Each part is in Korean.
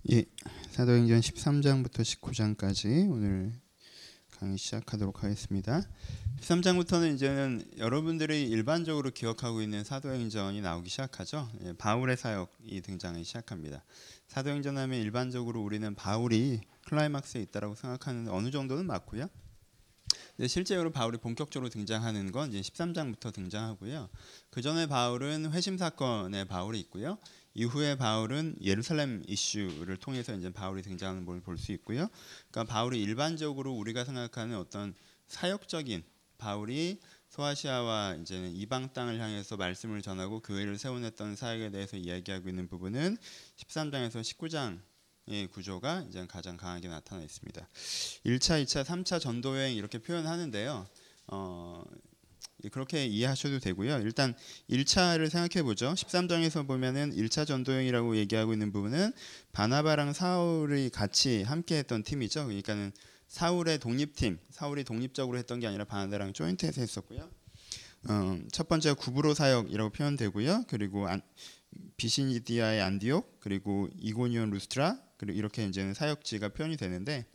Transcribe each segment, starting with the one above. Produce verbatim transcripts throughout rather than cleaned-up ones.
예, 사도행전 십삼 장부터 십구 장까지 오늘 강의 시작하도록 하겠습니다. 십삼 장부터는 이제는 여러분들이 일반적으로 기억하고 있는 사도행전이 나오기 시작하죠. 예, 바울의 사역이 등장하기 시작합니다. 사도행전 하면 일반적으로 우리는 바울이 클라이막스에 있다라고 생각하는 어느 정도는 맞고요. 근데 실제로 바울이 본격적으로 등장하는 건 이제 십삼 장부터 등장하고요. 그 전에 바울은 회심 사건에 바울이 있고요. 이후에 바울은 예루살렘 이슈를 통해서 이제 바울이 등장하는 걸 볼 수 있고요. 그러니까 바울이 일반적으로 우리가 생각하는 어떤 사역적인 바울이 소아시아와 이제 이방 땅을 향해서 말씀을 전하고 교회를 세워냈던 사역에 대해서 이야기하고 있는 부분은 십삼 장에서 십구 장의 구조가 이제 가장 강하게 나타나 있습니다. 일 차, 이 차, 삼 차 전도 여행 이렇게 표현하는데요. 어, 그렇게 이해하셔도 되고요. 일단 일 차를 생각해 보죠. 십삼 장에서 보면은 일 차 전도여행이라고 얘기하고 있는 부분은 바나바랑 사울이 같이 함께 했던 팀이죠. 그러니까는 사울의 독립팀, 사울이 독립적으로 했던 게 아니라 바나바랑 조인트해서 했었고요. 어, 첫 번째가 구브로 사역이라고 표현되고요. 그리고 안, 비시니디아의 안디옥, 그리고 이고니온 루스트라, 그리고 이렇게 이제는 사역지가 표현이 되는데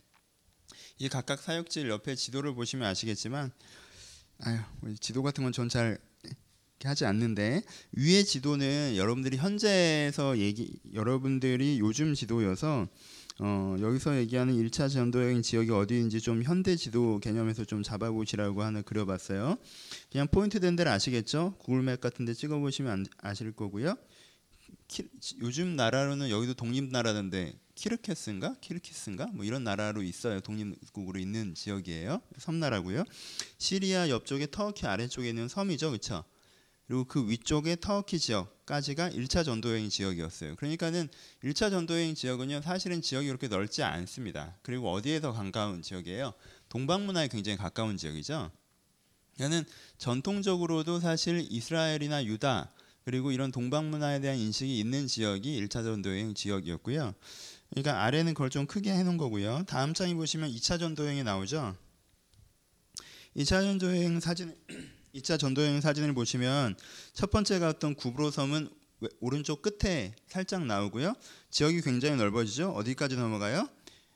이 각각 사역지 옆에 지도를 보시면 아시겠지만 아유, 지도 같은 건 전 잘 하지 않는데 위의 지도는 여러분들이 현재에서 얘기 여러분들이 요즘 지도여서 어, 여기서 얘기하는 일 차 전도여행 지역이 어디인지 좀 현대 지도 개념에서 좀 잡아보시라고 하나 그려봤어요. 그냥 포인트 된 데를 아시겠죠? 구글맵 같은 데 찍어보시면 아실 거고요. 키, 요즘 나라로는 여기도 독립나라던데 키르케스인가? 키르키스인가? 뭐 이런 나라로 있어요. 독립국으로 있는 지역이에요. 섬나라고요. 시리아 옆쪽에 터키 아래쪽에 있는 섬이죠. 그렇죠? 그리고 그 위쪽에 터키 지역까지가 일 차 전도여행 지역이었어요. 그러니까는 일 차 전도여행 지역은요. 사실은 지역이 그렇게 넓지 않습니다. 그리고 어디에 더 가까운 지역이에요? 동방문화에 굉장히 가까운 지역이죠. 그러니까는 전통적으로도 사실 이스라엘이나 유다 그리고 이런 동방문화에 대한 인식이 있는 지역이 일 차 전도여행 지역이었고요. 그러니까 아래는 그걸 좀 크게 해놓은 거고요. 다음 장에 보시면 이 차 전도여행이 나오죠. 이 차 전도여행 사진, 이 차 전도여행 사진을 보시면 첫 번째가 어떤 구브로 섬은 오른쪽 끝에 살짝 나오고요. 지역이 굉장히 넓어지죠. 어디까지 넘어가요?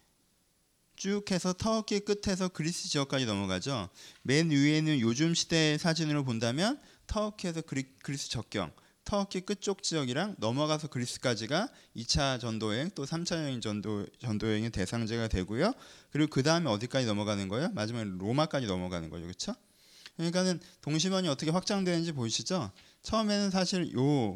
쭉 해서 터키 끝에서 그리스 지역까지 넘어가죠. 맨 위에는 요즘 시대 사진으로 본다면 터키에서 그리, 그리스 접경, 터키 끝쪽 지역이랑 넘어가서 그리스까지가 이 차 전도여행 또 삼 차 여행 전도, 전도여행의 대상제가 되고요. 그리고 그 다음에 어디까지 넘어가는 거예요? 마지막에 로마까지 넘어가는 거죠. 그렇죠? 그러니까는 동심원이 어떻게 확장되는지 보이시죠? 처음에는 사실 요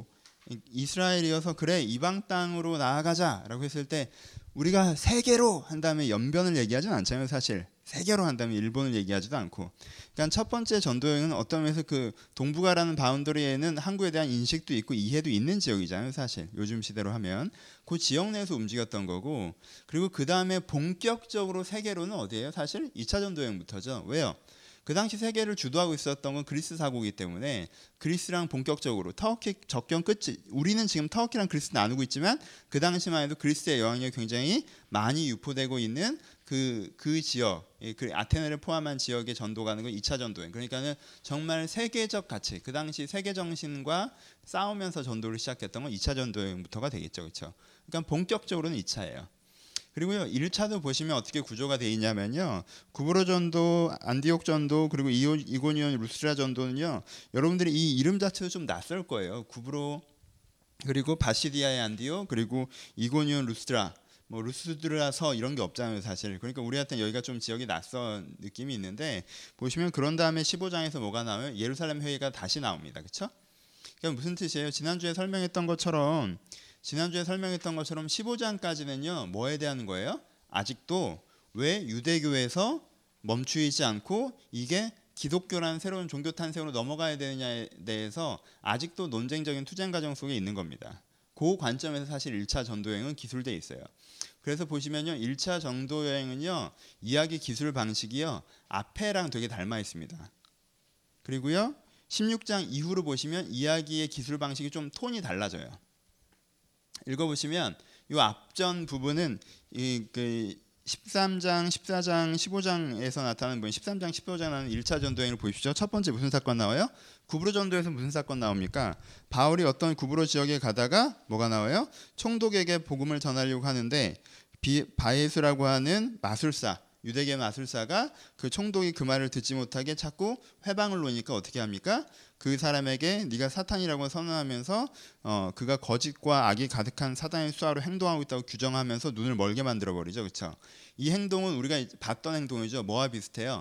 이스라엘이어서 그래 이방 땅으로 나아가자라고 했을 때 우리가 세계로 한 다음에 연변을 얘기하진 않잖아요. 사실 세계로 한 다음에 일본을 얘기하지도 않고. 그러니까 첫 번째 전도여행은 어떤 면에서 그 동북아라는 바운더리에는 한국에 대한 인식도 있고 이해도 있는 지역이잖아요. 사실 요즘 시대로 하면 그 지역 내에서 움직였던 거고. 그리고 그 다음에 본격적으로 세계로는 어디예요? 사실 이 차 전도여행부터죠. 왜요? 그 당시 세계를 주도하고 있었던 건 그리스 사고이기 때문에 그리스랑 본격적으로 터키 접경 끝이 우리는 지금 터키랑 그리스 나누고 있지만 그 당시만 해도 그리스의 영향력이 굉장히 많이 유포되고 있는 그, 그 지역, 그 아테네를 포함한 지역에 전도 가는 건 이 차 전도여행. 그러니까는 정말 세계적 가치, 그 당시 세계 정신과 싸우면서 전도를 시작했던 건 이 차 전도여행부터가 되겠죠, 그렇죠? 그러니까 본격적으로는 이 차예요. 그리고요 일 차도 보시면 어떻게 구조가 되어 있냐면요 구브로 전도, 안디옥 전도 그리고 이고니온 루스트라 전도는요 여러분들이 이 이름 자체도 좀 낯설 거예요. 구브로 그리고 바시디아의 안디옥 그리고 이고니온 루스트라 뭐 루스드라서 이런 게 없잖아요 사실. 그러니까 우리한테는 여기가 좀 지역이 낯선 느낌이 있는데 보시면 그런 다음에 십오 장에서 뭐가 나와요? 예루살렘 회의가 다시 나옵니다. 그렇죠? 그러니까 무슨 뜻이에요? 지난주에 설명했던 것처럼 지난주에 설명했던 것처럼 십오 장까지는요 뭐에 대한 거예요? 아직도 왜 유대교에서 멈추이지 않고 이게 기독교라는 새로운 종교 탄생으로 넘어가야 되느냐에 대해서 아직도 논쟁적인 투쟁 과정 속에 있는 겁니다. 그 관점에서 사실 일 차 전도여행은 기술되어 있어요. 그래서 보시면요 일 차 전도여행은요 이야기 기술 방식이요 앞에랑 되게 닮아 있습니다. 그리고요 십육 장 이후로 보시면 이야기의 기술 방식이 좀 톤이 달라져요. 읽어보시면 이 앞전 부분은 이, 그 십삼 장, 십사 장, 십오 장에서 나타나는 분, 십삼 장, 십오 장 나는 일 차 전도행을 보십시오. 첫 번째 무슨 사건 나와요? 구브로 전도에서 무슨 사건 나옵니까? 바울이 어떤 구브로 지역에 가다가 뭐가 나와요? 총독에게 복음을 전하려고 하는데 비, 바예수라고 하는 마술사, 유대계 마술사가 그 총독이 그 말을 듣지 못하게 자꾸 회방을 놓으니까 어떻게 합니까? 그 사람에게 네가 사탄이라고 선언하면서 어, 그가 거짓과 악이 가득한 사단의 수하로 행동하고 있다고 규정하면서 눈을 멀게 만들어 버리죠. 그렇죠? 이 행동은 우리가 봤던 행동이죠. 뭐와 비슷해요?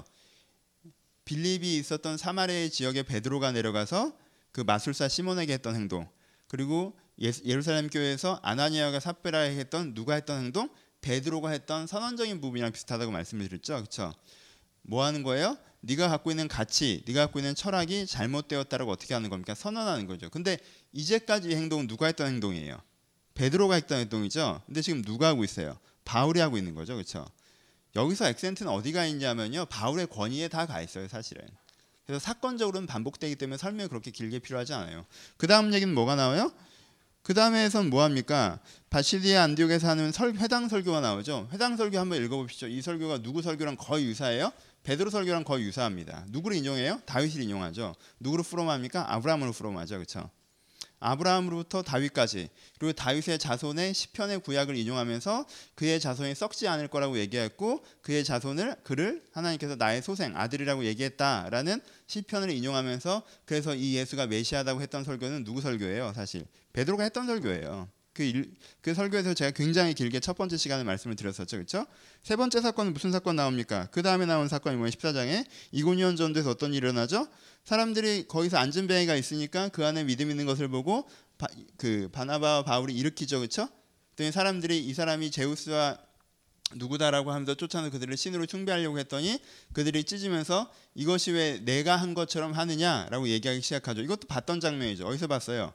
빌립이 있었던 사마리아 지역에 베드로가 내려가서 그 마술사 시몬에게 했던 행동, 그리고 예루살렘 교회에서 아나니아가 삽비라에게 했던 누가 했던 행동? 베드로가 했던 선언적인 부분이랑 비슷하다고 말씀을 드렸죠. 그렇죠? 뭐 하는 거예요? 네가 갖고 있는 가치, 네가 갖고 있는 철학이 잘못되었다라고 어떻게 하는 겁니까? 선언하는 거죠. 근데 이제까지 이 행동은 누가 했던 행동이에요? 베드로가 했던 행동이죠. 근데 지금 누가 하고 있어요? 바울이 하고 있는 거죠. 그렇죠? 여기서 액센트는 어디가 있냐면요, 바울의 권위에 다 가 있어요, 사실은. 그래서 사건적으로는 반복되기 때문에 설명이 그렇게 길게 필요하지 않아요. 그 다음 얘기는 뭐가 나와요? 그 다음에선 뭐합니까? 바시디아 안디옥에서 하는 설, 회당 설교가 나오죠. 회당 설교 한번 읽어보시죠. 이 설교가 누구 설교랑 거의 유사해요? 베드로 설교랑 거의 유사합니다. 누구를 인용해요? 다윗을 인용하죠. 누구로 프롬합니까? 아브라함으로 프롬하죠. 그렇죠? 아브라함으로부터 다윗까지, 그리고 다윗의 자손의 시편의 구약을 인용하면서 그의 자손이 썩지 않을 거라고 얘기했고 그의 자손을 그를 하나님께서 나의 소생 아들이라고 얘기했다라는 시편을 인용하면서 그래서 이 예수가 메시아다고 했던 설교는 누구 설교예요? 사실 베드로가 했던 설교예요. 그, 일, 그 설교에서 제가 굉장히 길게 첫 번째 시간에 말씀을 드렸었죠. 그렇죠? 세 번째 사건은 무슨 사건 나옵니까? 그 다음에 나온 사건이 뭐예요? 십사 장에 이고니온 전도에서 어떤 일이 일어나죠? 사람들이 거기서 안전뱅이가 있으니까 그 안에 믿음 있는 것을 보고 바, 그 바나바와 바울이 일으키죠. 그렇죠? 그랬더니 사람들이 이 사람이 제우스와 누구다라고 하면서 쫓아서 그들을 신으로 숭배하려고 했더니 그들이 찢으면서 이것이 왜 내가 한 것처럼 하느냐라고 얘기하기 시작하죠. 이것도 봤던 장면이죠. 어디서 봤어요?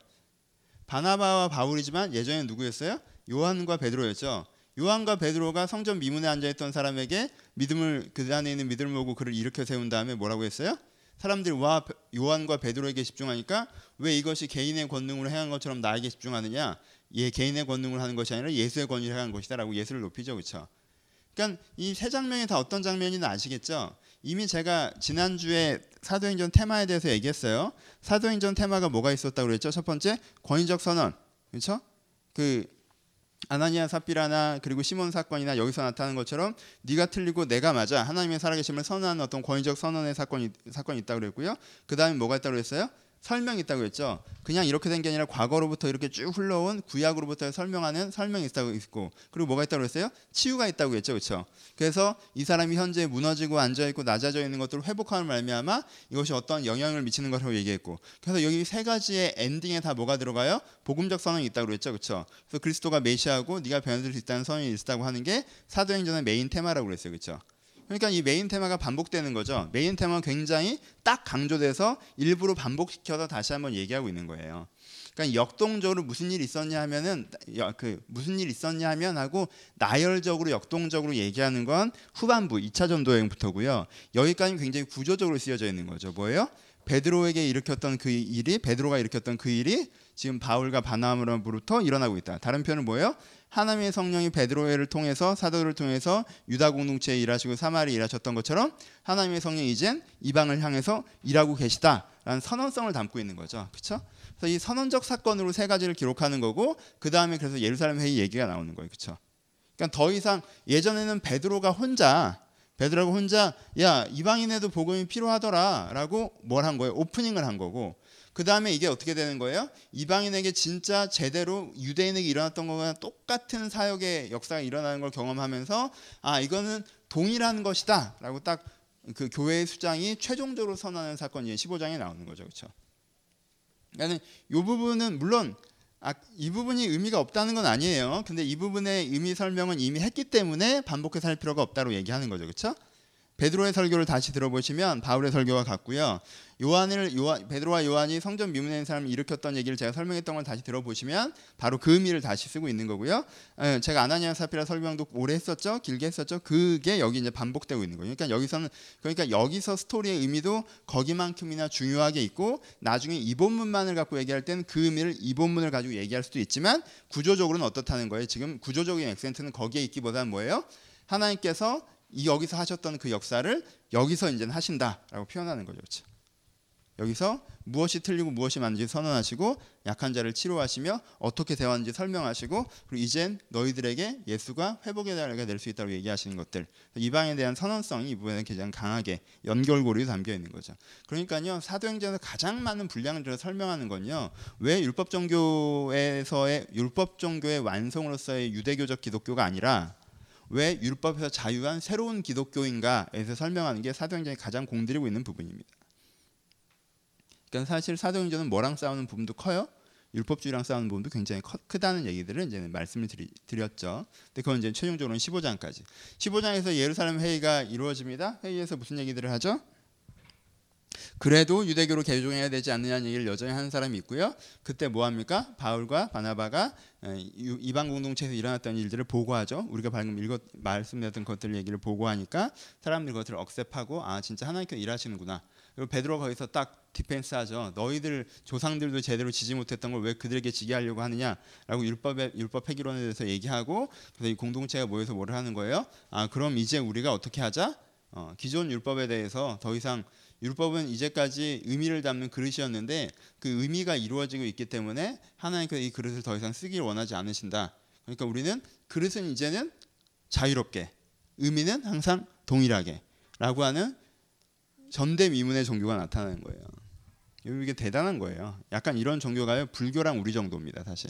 바나바와 바울이지만 예전에 누구였어요? 요한과 베드로였죠. 요한과 베드로가 성전 미문에 앉아있던 사람에게 믿음을, 그 안에 있는 믿음을 보고 그를 일으켜 세운 다음에 뭐라고 했어요? 사람들이 와 요한과 베드로에게 집중하니까 왜 이것이 개인의 권능으로 행한 것처럼 나에게 집중하느냐? 얘 개인의 권능으로 하는 것이 아니라 예수의 권위로 행한 것이다라고 예수를 높이죠. 그렇죠? 그러니까 이 세 장면이 다 어떤 장면인지 아시겠죠? 이미 제가 지난주에 사도행전 테마에 대해서 얘기했어요. 사도행전 테마가 뭐가 있었다고 그랬죠? 첫 번째, 권위적 선언. 그렇죠? 그 아나니아 삽비라나 그리고 시몬 사건이나 여기서 나타나는 것처럼 네가 틀리고 내가 맞아, 하나님의 살아계심을 선언하는 어떤 권위적 선언의 사건이 사건이 있다고 그랬고요. 그다음에 뭐가 있다고 그랬어요? 설명이 있다고 했죠. 그냥 이렇게 된 게 아니라 과거로부터 이렇게 쭉 흘러온 구약으로부터 설명하는 설명이 있다고 했고, 그리고 뭐가 있다고 했어요? 치유가 있다고 했죠. 그렇죠? 그래서 이 사람이 현재 무너지고 앉아있고 낮아져 있는 것들을 회복하는 말미암아 이것이 어떤 영향을 미치는 것이라고 얘기했고, 그래서 여기 세 가지의 엔딩에 다 뭐가 들어가요? 복음적 선언이 있다고 그랬죠. 그렇죠? 그래서 그리스도가 메시아고 네가 변화될 수 있다는 선언이 있다고 하는 게 사도행전의 메인 테마라고 그랬어요. 그렇죠? 그러니까 이 메인 테마가 반복되는 거죠. 메인 테마가 굉장히 딱 강조돼서 일부러 반복시켜서 다시 한번 얘기하고 있는 거예요. 그러니까 역동적으로 무슨 일이 있었냐 하면은 그 무슨 일이 있었냐 하면 하고 나열적으로 역동적으로 얘기하는 건 후반부 이 차 전도여행부터고요. 여기까지는 굉장히 구조적으로 쓰여져 있는 거죠. 뭐예요? 베드로에게 일으켰던 그 일이 베드로가 일으켰던 그 일이 지금 바울과 바나바로부터 일어나고 있다. 다른 표현은 뭐예요? 하나님의 성령이 베드로를 통해서 사도를 통해서 유다 공동체에 일하시고 사마리아에 일하셨던 것처럼 하나님의 성령이 이젠 이방을 향해서 일하고 계시다라는 선언성을 담고 있는 거죠. 그렇죠? 그래서 이 선언적 사건으로 세 가지를 기록하는 거고, 그 다음에 그래서 예루살렘 회의 얘기가 나오는 거예요. 그렇죠? 그러니까 더 이상 예전에는 베드로가 혼자 베드로가 혼자 야 이방인에도 복음이 필요하더라라고 뭘 한 거예요? 오프닝을 한 거고, 그 다음에 이게 어떻게 되는 거예요? 이방인에게 진짜 제대로 유대인에게 일어났던 거와 똑같은 사역의 역사가 일어나는 걸 경험하면서 아 이거는 동일한 것이다 라고 딱 그 교회의 수장이 최종적으로 선언하는 사건이 십오 장에 나오는 거죠. 그렇죠? 그러니까 이 부분은 물론 아, 이 부분이 의미가 없다는 건 아니에요. 근데 이 부분의 의미 설명은 이미 했기 때문에 반복해서 할 필요가 없다고 얘기하는 거죠. 그렇죠? 베드로의 설교를 다시 들어보시면 바울의 설교와 같고요. 요한을 요한, 베드로와 요한이 성전 미문에 있는 사람을 일으켰던 얘기를 제가 설명했던 걸 다시 들어보시면 바로 그 의미를 다시 쓰고 있는 거고요. 제가 아나니아 삽비라 설명도 오래 했었죠, 길게 했었죠. 그게 여기 이제 반복되고 있는 거예요. 그러니까 여기서는 그러니까 여기서 스토리의 의미도 거기만큼이나 중요하게 있고, 나중에 이 본문만을 갖고 얘기할 때는 그 의미를 이 본문을 가지고 얘기할 수도 있지만 구조적으로는 어떻다는 거예요. 지금 구조적인 액센트는 거기에 있기보다는 뭐예요? 하나님께서 이 여기서 하셨던 그 역사를 여기서 이제는 하신다라고 표현하는 거죠. 그렇죠? 여기서 무엇이 틀리고 무엇이 맞는지 선언하시고 약한 자를 치료하시며 어떻게 대화하는지 설명하시고 그리고 이젠 너희들에게 예수가 회복의 날가 될 수 있다고 얘기하시는 것들, 이방에 대한 선언성이 이 부분에 가장 강하게 연결고리에 담겨 있는 거죠. 그러니까요, 사도행전에서 가장 많은 분량을 들어 설명하는 건요, 왜 율법 종교에서의 율법 종교의 완성으로서의 유대교적 기독교가 아니라 왜 율법에서 자유한 새로운 기독교인가에서 설명하는 게 사도행전이 가장 공들이고 있는 부분입니다. 그러니까 사실 사도행전은 뭐랑 싸우는 부분도 커요. 율법주의랑 싸우는 부분도 굉장히 커, 크다는 얘기들을 이제 말씀을 드리, 드렸죠. 근데 그건 이제 최종적으로는 십오 장까지. 십오 장에서 예루살렘 회의가 이루어집니다. 회의에서 무슨 얘기들을 하죠? 그래도 유대교로 개종해야 되지 않느냐는 얘기를 여전히 하는 사람이 있고요. 그때 뭐 합니까? 바울과 바나바가 이방 공동체에서 일어났던 일들을 보고하죠. 우리가 방금 읽었 말씀드렸던 것들 얘기를 보고하니까 사람들이 그것을 억셉하고 아 진짜 하나님께서 일하시는구나. 그리고 베드로가 거기서 딱 디펜스하죠. 너희들 조상들도 제대로 지지 못했던 걸 왜 그들에게 지게 하려고 하느냐라고 율법의 율법 폐기론에 대해서 얘기하고 그래서 이 공동체가 모여서 뭐를 하는 거예요? 아 그럼 이제 우리가 어떻게 하자? 어, 기존 율법에 대해서 더 이상 율법은 이제까지 의미를 담는 그릇이었는데 그 의미가 이루어지고 있기 때문에 하나님께서 이 그릇을 더 이상 쓰기를 원하지 않으신다. 그러니까 우리는 그릇은 이제는 자유롭게, 의미는 항상 동일하게 라고 하는 전대미문의 종교가 나타나는 거예요. 이게 대단한 거예요. 약간 이런 종교가요, 불교랑 우리 정도입니다. 사실.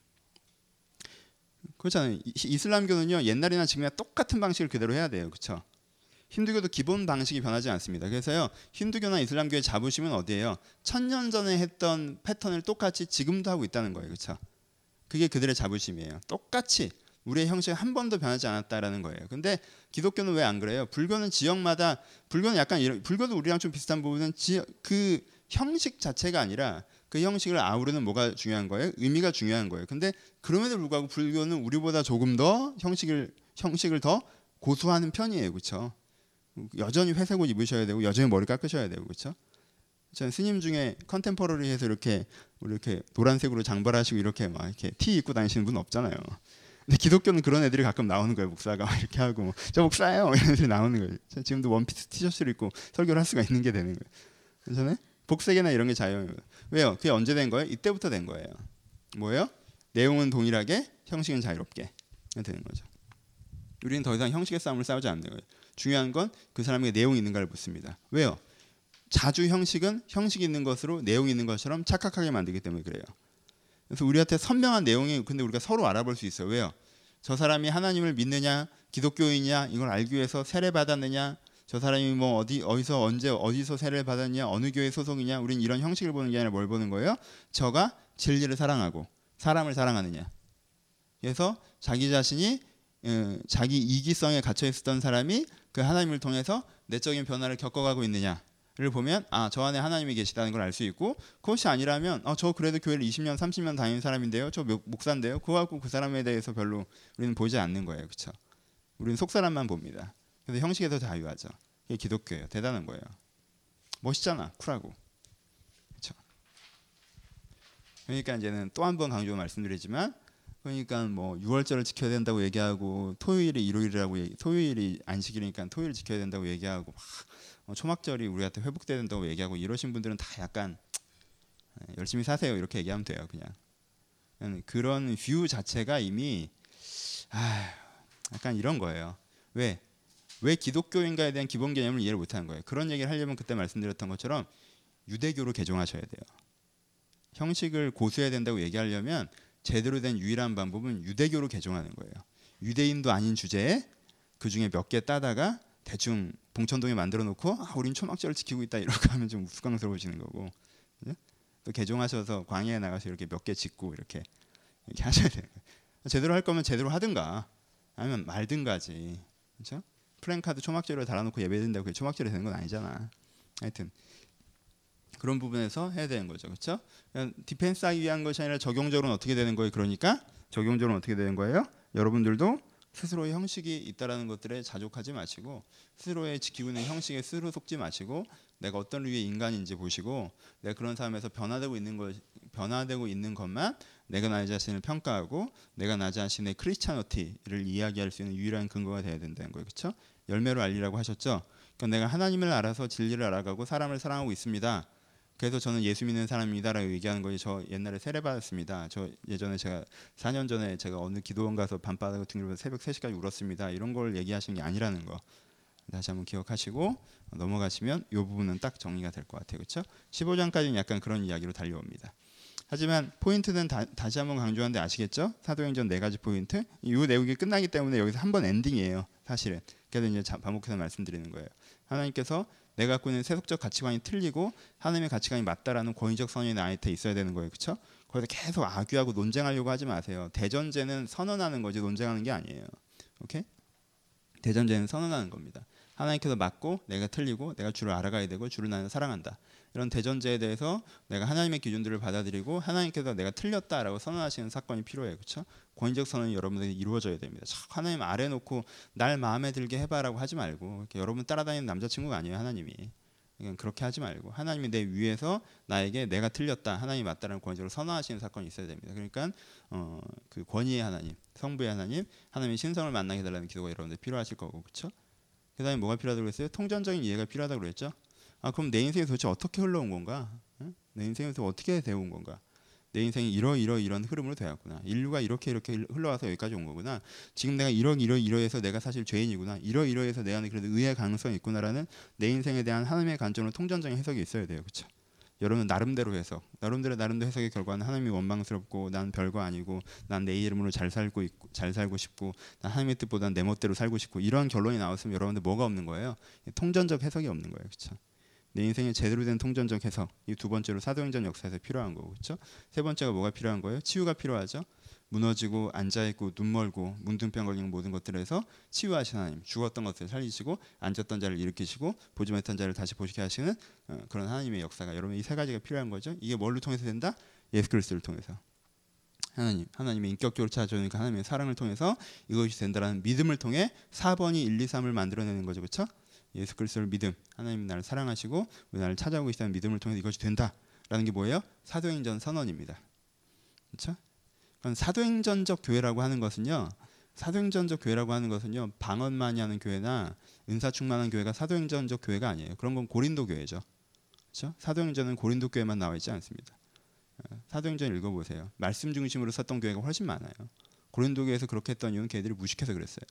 그렇잖아요. 이슬람교는요, 옛날이나 지금이나 똑같은 방식을 그대로 해야 돼요. 그렇죠? 힌두교도 기본 방식이 변하지 않습니다. 그래서요, 힌두교나 이슬람교의 자부심은 어디예요? 천년 전에 했던 패턴을 똑같이 지금도 하고 있다는 거예요. 그렇죠? 그게 그들의 자부심이에요. 똑같이 우리의 형식이 한 번도 변하지 않았다라는 거예요. 근데 기독교는 왜 안 그래요? 불교는 지역마다, 불교는 약간 이런, 불교도 우리랑 좀 비슷한 부분은 지역, 그 형식 자체가 아니라 그 형식을 아우르는 뭐가 중요한 거예요? 의미가 중요한 거예요. 근데 그럼에도 불구하고 불교는 우리보다 조금 더 형식을 형식을 더 고수하는 편이에요. 그렇죠? 여전히 회색 옷 입으셔야 되고 여전히 머리 깎으셔야 되고 그렇죠? 전 스님 중에 컨템퍼러리해서 이렇게 이렇게 노란색으로 장발하시고 이렇게 막 이렇게 티 입고 다니시는 분 없잖아요. 근데 기독교는 그런 애들이 가끔 나오는 거예요. 목사가 이렇게 하고 저 목사예요 이런 애들이 나오는 거예요. 지금도 원피스 티셔츠를 입고 설교를 할 수가 있는 게 되는 거예요. 그렇잖아요? 복색이나 이런 게 자유예요. 왜요? 그게 언제 된 거예요? 이때부터 된 거예요. 뭐예요? 내용은 동일하게 형식은 자유롭게 되는 거죠. 우리는 더 이상 형식의 싸움을 싸우지 않는 거예요. 중요한 건 그 사람에게 내용이 있는가를 묻습니다. 왜요? 자주 형식은 형식이 있는 것으로 내용이 있는 것처럼 착각하게 만들기 때문에 그래요. 그래서 우리한테 선명한 내용이 근데 우리가 서로 알아볼 수 있어요. 왜요? 저 사람이 하나님을 믿느냐, 기독교인이냐 이걸 알기 위해서 세례 받았느냐, 저 사람이 뭐 어디 어디서 언제 어디서 세례를 받았냐, 어느 교회 소속이냐, 우리는 이런 형식을 보는 게 아니라 뭘 보는 거예요? 저가 진리를 사랑하고 사람을 사랑하느냐. 그래서 자기 자신이 음, 자기 이기성에 갇혀 있었던 사람이 그 하나님을 통해서 내적인 변화를 겪어가고 있느냐를 보면 아, 저 안에 하나님이 계시다는 걸 알 수 있고 그것이 아니라면 아, 저 그래도 교회를 이십 년, 삼십 년 다니는 사람인데요. 저 목사인데요. 그거 갖고 그 사람에 대해서 별로 우리는 보지 않는 거예요. 그렇죠? 우리는 속 사람만 봅니다. 그래서 형식에서 자유하죠. 이게 기독교예요. 대단한 거예요. 멋있잖아. 쿨하고. 그렇죠? 그러니까 이제는 또 한 번 강조 말씀드리지만 그러니까 뭐 유월절을 지켜야 된다고 얘기하고 토요일이 일요일이라고 얘기, 토요일이 안식일이니까 토요일 지켜야 된다고 얘기하고 막 초막절이 우리한테 회복돼야 된다고 얘기하고 이러신 분들은 다 약간 열심히 사세요 이렇게 얘기하면 돼요. 그냥 그런 뷰 자체가 이미 아, 약간 이런 거예요. 왜? 왜 기독교인가에 대한 기본 개념을 이해를 못하는 거예요. 그런 얘기를 하려면 그때 말씀드렸던 것처럼 유대교로 개종하셔야 돼요. 형식을 고수해야 된다고 얘기하려면 제대로 된 유일한 방법은 유대교로 개종하는 거예요. 유대인도 아닌 주제에 그 중에 몇 개 따다가 대충 봉천동에 만들어 놓고 아, 우린 초막절을 지키고 있다 이렇게 하면 좀 우스꽝스러워지는 거고 그죠? 또 개종하셔서 광야에 나가서 이렇게 몇 개 짓고 이렇게, 이렇게 하셔야 돼요. 제대로 할 거면 제대로 하든가 아니면 말든가지. 그렇죠? 플랜카드 초막절을 달아놓고 예배드린다고 그게 초막절이 되는 건 아니잖아. 하여튼 그런 부분에서 해야 되는 거죠. 그렇죠? 디펜스하기 위한 것이 아니라 적용적으로는 어떻게 되는 거예요? 그러니까 적용적으로는 어떻게 되는 거예요? 여러분들도 스스로의 형식이 있다라는 것들에 자족하지 마시고 스스로의 지키고 있는 형식에 스스로 속지 마시고 내가 어떤 류의 인간인지 보시고 내가 그런 삶에서 변화되고 있는 것 변화되고 있는 것만 내가 나 자신을 평가하고 내가 나 자신의 크리스찬어티를 이야기할 수 있는 유일한 근거가 돼야 된다는 거예요. 그렇죠? 열매로 알리라고 하셨죠. 그러니까 내가 하나님을 알아서 진리를 알아가고 사람을 사랑하고 있습니다. 그래서 저는 예수 믿는 사람입니다라고 얘기하는 거지. 저 옛날에 세례 받았습니다. 저 예전에 제가 사 년 전에 제가 어느 기도원 가서 밤바닥을 등지고 새벽 세 시까지 울었습니다. 이런 걸 얘기하시는 게 아니라는 거. 다시 한번 기억하시고 넘어가시면 이 부분은 딱 정리가 될 것 같아요. 그렇죠? 십오 장까지는 약간 그런 이야기로 달려옵니다. 하지만 포인트는 다, 다시 한번 강조하는데 아시겠죠? 사도행전 네 가지 포인트. 이 내용이 끝나기 때문에 여기서 한 번 엔딩이에요. 사실은. 그래서 이제 반복해서 말씀드리는 거예요. 하나님께서 내가 갖고 있는 세속적 가치관이 틀리고 하나님의 가치관이 맞다라는 권위적 선언이 나한테 있어야 되는 거예요. 그렇죠? 그래서 계속 아귀하고 논쟁하려고 하지 마세요. 대전제는 선언하는 거지 논쟁하는 게 아니에요. 오케이? 대전제는 선언하는 겁니다. 하나님께서 맞고 내가 틀리고 내가 주를 알아가야 되고 주를 나는 사랑한다. 이런 대전제에 대해서 내가 하나님의 기준들을 받아들이고 하나님께서 내가 틀렸다라고 선언하시는 사건이 필요해요. 그렇죠? 권위적 선언이 여러분들이 이루어져야 됩니다. 하나님 아래 놓고 날 마음에 들게 해봐라고 하지 말고 여러분 따라다니는 남자친구가 아니에요. 하나님이. 그러니까 그렇게 하지 말고 하나님이 내 위에서 나에게 내가 틀렸다. 하나님이 맞다라는 권위적으로 선언하시는 사건이 있어야 됩니다. 그러니까 어, 그 권위의 하나님, 성부의 하나님, 하나님의 신성을 만나게 해달라는 기도가 여러분들 필요하실 거고 그렇죠? 그 다음에 뭐가 필요하다고 그랬어요? 통전적인 이해가 필요하다고 그랬죠? 아 그럼 내 인생이 도대체 어떻게 흘러온 건가? 응? 내 인생에서 어떻게 되어온 건가? 내 인생이 이러 이러 이런 흐름으로 되었구나. 인류가 이렇게 이렇게 흘러와서 여기까지 온 거구나. 지금 내가 이러 이러 이러해서 내가 사실 죄인이구나. 이러 이러해서 내 안에 그래도 의의 가능성이 있구나라는 내 인생에 대한 하나님의 관점으로 통전적인 해석이 있어야 돼요. 그렇죠? 여러분 나름대로 해석, 나름대로 나름대로 해석의 결과는 하나님이 원망스럽고 난 별거 아니고 난 내 이름으로 잘 살고 있고 잘 살고 싶고 난 하나님의 뜻보다는 내 멋대로 살고 싶고 이런 결론이 나왔으면 여러분들 뭐가 없는 거예요? 통전적 해석이 없는 거예요, 그렇죠? 내 인생에 제대로 된 통전적 해석, 이 두 번째로 사도행전 역사에서 필요한 거고, 그렇죠? 세 번째가 뭐가 필요한 거예요? 치유가 필요하죠. 무너지고 앉아있고 눈멀고 문둥병 걸리는 모든 것들에서 치유하신 하나님, 죽었던 것들을 살리시고 앉았던 자를 일으키시고 보지 못한 자를 다시 보시게 하시는 어, 그런 하나님의 역사가 여러분 이 세 가지가 필요한 거죠. 이게 뭘로 통해서 된다? 예수 그리스도를 통해서. 하나님, 하나님의 인격적으로 찾아오는 그 하나님의 사랑을 통해서 이것이 된다라는 믿음을 통해 사 번이 일, 이, 삼을 만들어내는 거죠. 그렇죠? 예수 그리스도를 믿음, 하나님 나를 사랑하시고 나를 찾아오고 있다는 믿음을 통해서 이것이 된다라는 게 뭐예요? 사도행전 선언입니다. 그렇죠? 사도행전적 교회라고 하는 것은요. 사도행전적 교회라고 하는 것은요. 방언 많이 하는 교회나 은사 충만한 교회가 사도행전적 교회가 아니에요. 그런 건 고린도 교회죠. 그렇죠? 사도행전은 고린도 교회만 나와 있지 않습니다. 사도행전 읽어보세요. 말씀 중심으로 썼던 교회가 훨씬 많아요. 고린도 교회에서 그렇게 했던 이유는 걔들이 무식해서 그랬어요.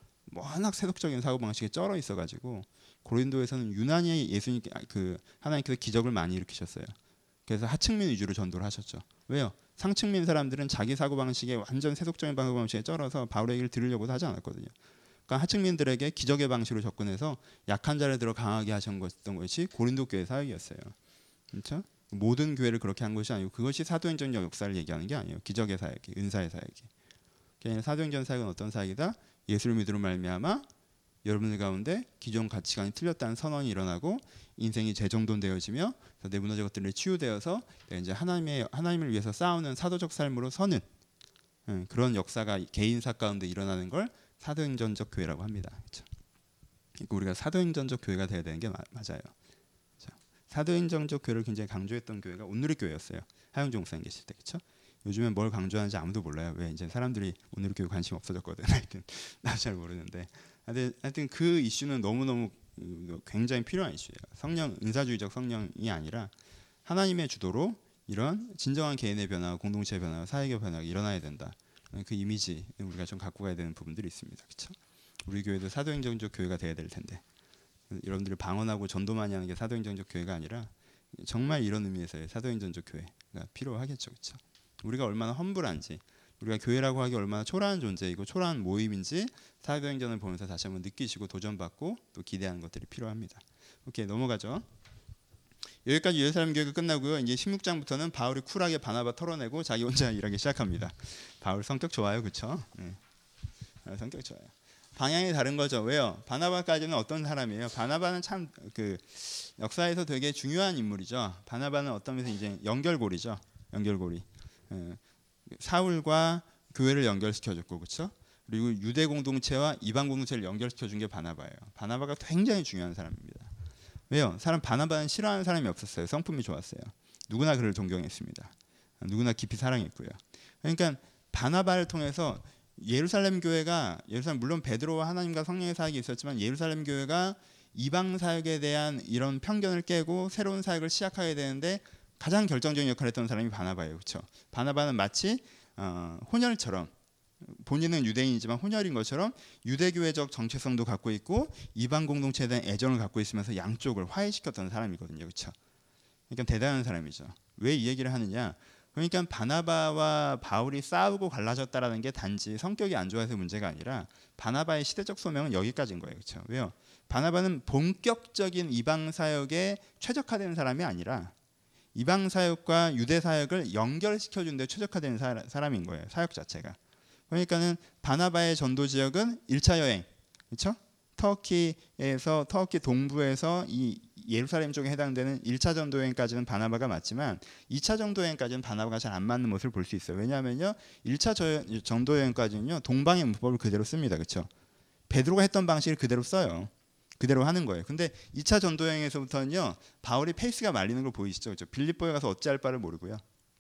워낙 세속적인 사고방식에 쩔어 있어가지고 고린도에서는 유난히 예수님 그 하나님께서 기적을 많이 일으키셨어요. 그래서 하층민 위주로 전도를 하셨죠. 왜요? 상층민 사람들은 자기 사고방식에 완전 세속적인 사고방식에 쩔어서 바울의 얘기를 들으려고도 하지 않았거든요. 그러니까 하층민들에게 기적의 방식으로 접근해서 약한 자를 들어 강하게 하셨던 것이 고린도 교회 사역이었어요. 그렇죠? 모든 교회를 그렇게 한 것이 아니고 그것이 사도행전 역사를 얘기하는 게 아니에요. 기적의 사역이, 은사의 사역이. 그러니까 사도행전 사역은 어떤 사역이다? 예수를 믿음으로 말미암아 여러분들 가운데 기존 가치관이 틀렸다는 선언이 일어나고 인생이 재정돈되어지며 내 무너진 것들이 치유되어서 이제 하나님의 하나님을 위해서 싸우는 사도적 삶으로 서는 그런 역사가 개인사 가운데 일어나는 걸 사도행전적 교회라고 합니다. 그렇죠? 그러니까 우리가 사도행전적 교회가 돼야 되는 게 마, 맞아요. 그렇죠? 사도행전적 교회를 굉장히 강조했던 교회가 온누리 교회였어요. 하영주 목사님 계실 때, 그렇죠? 요즘엔 뭘 강조하는지 아무도 몰라요. 왜 이제 사람들이 온누리 교회 관심 없어졌거든. 하여튼 나 잘 모르는데. 하여튼 그 이슈는 너무너무 굉장히 필요한 이슈예요. 성령, 은사주의적 성령이 아니라 하나님의 주도로 이런 진정한 개인의 변화, 공동체의 변화, 사회의 변화가 일어나야 된다. 그 이미지 우리가 좀 갖고 가야 되는 부분들이 있습니다. 그렇죠? 우리 교회도 사도행전적 교회가 돼야 될 텐데 여러분들이 방언하고 전도 많이 하는 게 사도행전적 교회가 아니라 정말 이런 의미에서의 사도행전적 교회가 필요하겠죠. 그렇죠? 우리가 얼마나 험불한지 우리가 교회라고 하기 얼마나 초라한 존재이고 초라한 모임인지 사도행전을 보면서 다시 한번 느끼시고 도전받고 또 기대하는 것들이 필요합니다. 오케이, 넘어가죠. 여기까지 예루살렘 교회가 끝나고요. 이제 십육 장부터는 바울이 쿨하게 바나바 털어내고 자기 혼자 일하기 시작합니다. 바울 성격 좋아요, 그렇죠? 네. 성격 좋아요. 방향이 다른 거죠. 왜요? 바나바까지는 어떤 사람이에요? 바나바는 참 그 역사에서 되게 중요한 인물이죠. 바나바는 어떤 면에서 이제 연결고리죠. 연결고리. 예. 사울과 교회를 연결시켜줬고, 그렇죠? 그리고 유대 공동체와 이방 공동체를 연결시켜준 게 바나바예요. 바나바가 굉장히 중요한 사람입니다. 왜요? 사람 바나바는 싫어하는 사람이 없었어요. 성품이 좋았어요. 누구나 그를 존경했습니다. 누구나 깊이 사랑했고요. 그러니까 바나바를 통해서 예루살렘 교회가 예루살렘 물론 베드로와 하나님과 성령의 사역이 있었지만 예루살렘 교회가 이방 사역에 대한 이런 편견을 깨고 새로운 사역을 시작하게 되는데 가장 결정적인 역할을 했던 사람이 바나바예요. 그렇죠? 바나바는 마치 어, 혼혈처럼 본인은 유대인이지만 혼혈인 것처럼 유대교회적 정체성도 갖고 있고 이방 공동체에 대한 애정을 갖고 있으면서 양쪽을 화해시켰던 사람이거든요. 그렇죠? 그러니까 대단한 사람이죠. 왜 이 얘기를 하느냐? 그러니까 바나바와 바울이 싸우고 갈라졌다라는 게 단지 성격이 안 좋아서 문제가 아니라 바나바의 시대적 소명은 여기까지인 거예요. 그렇죠? 왜요? 바나바는 본격적인 이방 사역에 최적화된 사람이 아니라 이방 사역과 유대 사역을 연결시켜 준 데 최적화된 사, 사람인 거예요. 사역 자체가. 그러니까는 바나바의 전도 지역은 일 차 여행. 그렇죠? 터키에서 터키 동부에서 이 예루살렘 쪽에 해당되는 일 차 전도 여행까지는 바나바가 맞지만 이 차 전도 여행까지는 바나바가 잘 안 맞는 모습을 볼 수 있어요. 왜냐하면요, 일 차 전도 여행까지는요 동방의 문법을 그대로 씁니다. 그렇죠? 베드로가 했던 방식을 그대로 써요. 그대로 하는 거예요. 근데 이 차 전도 여행에서부터는요 바울이 페이스가 말리는 걸 보이시죠? 그렇죠? 빌립보에 가서 어찌할 바를 모르고요.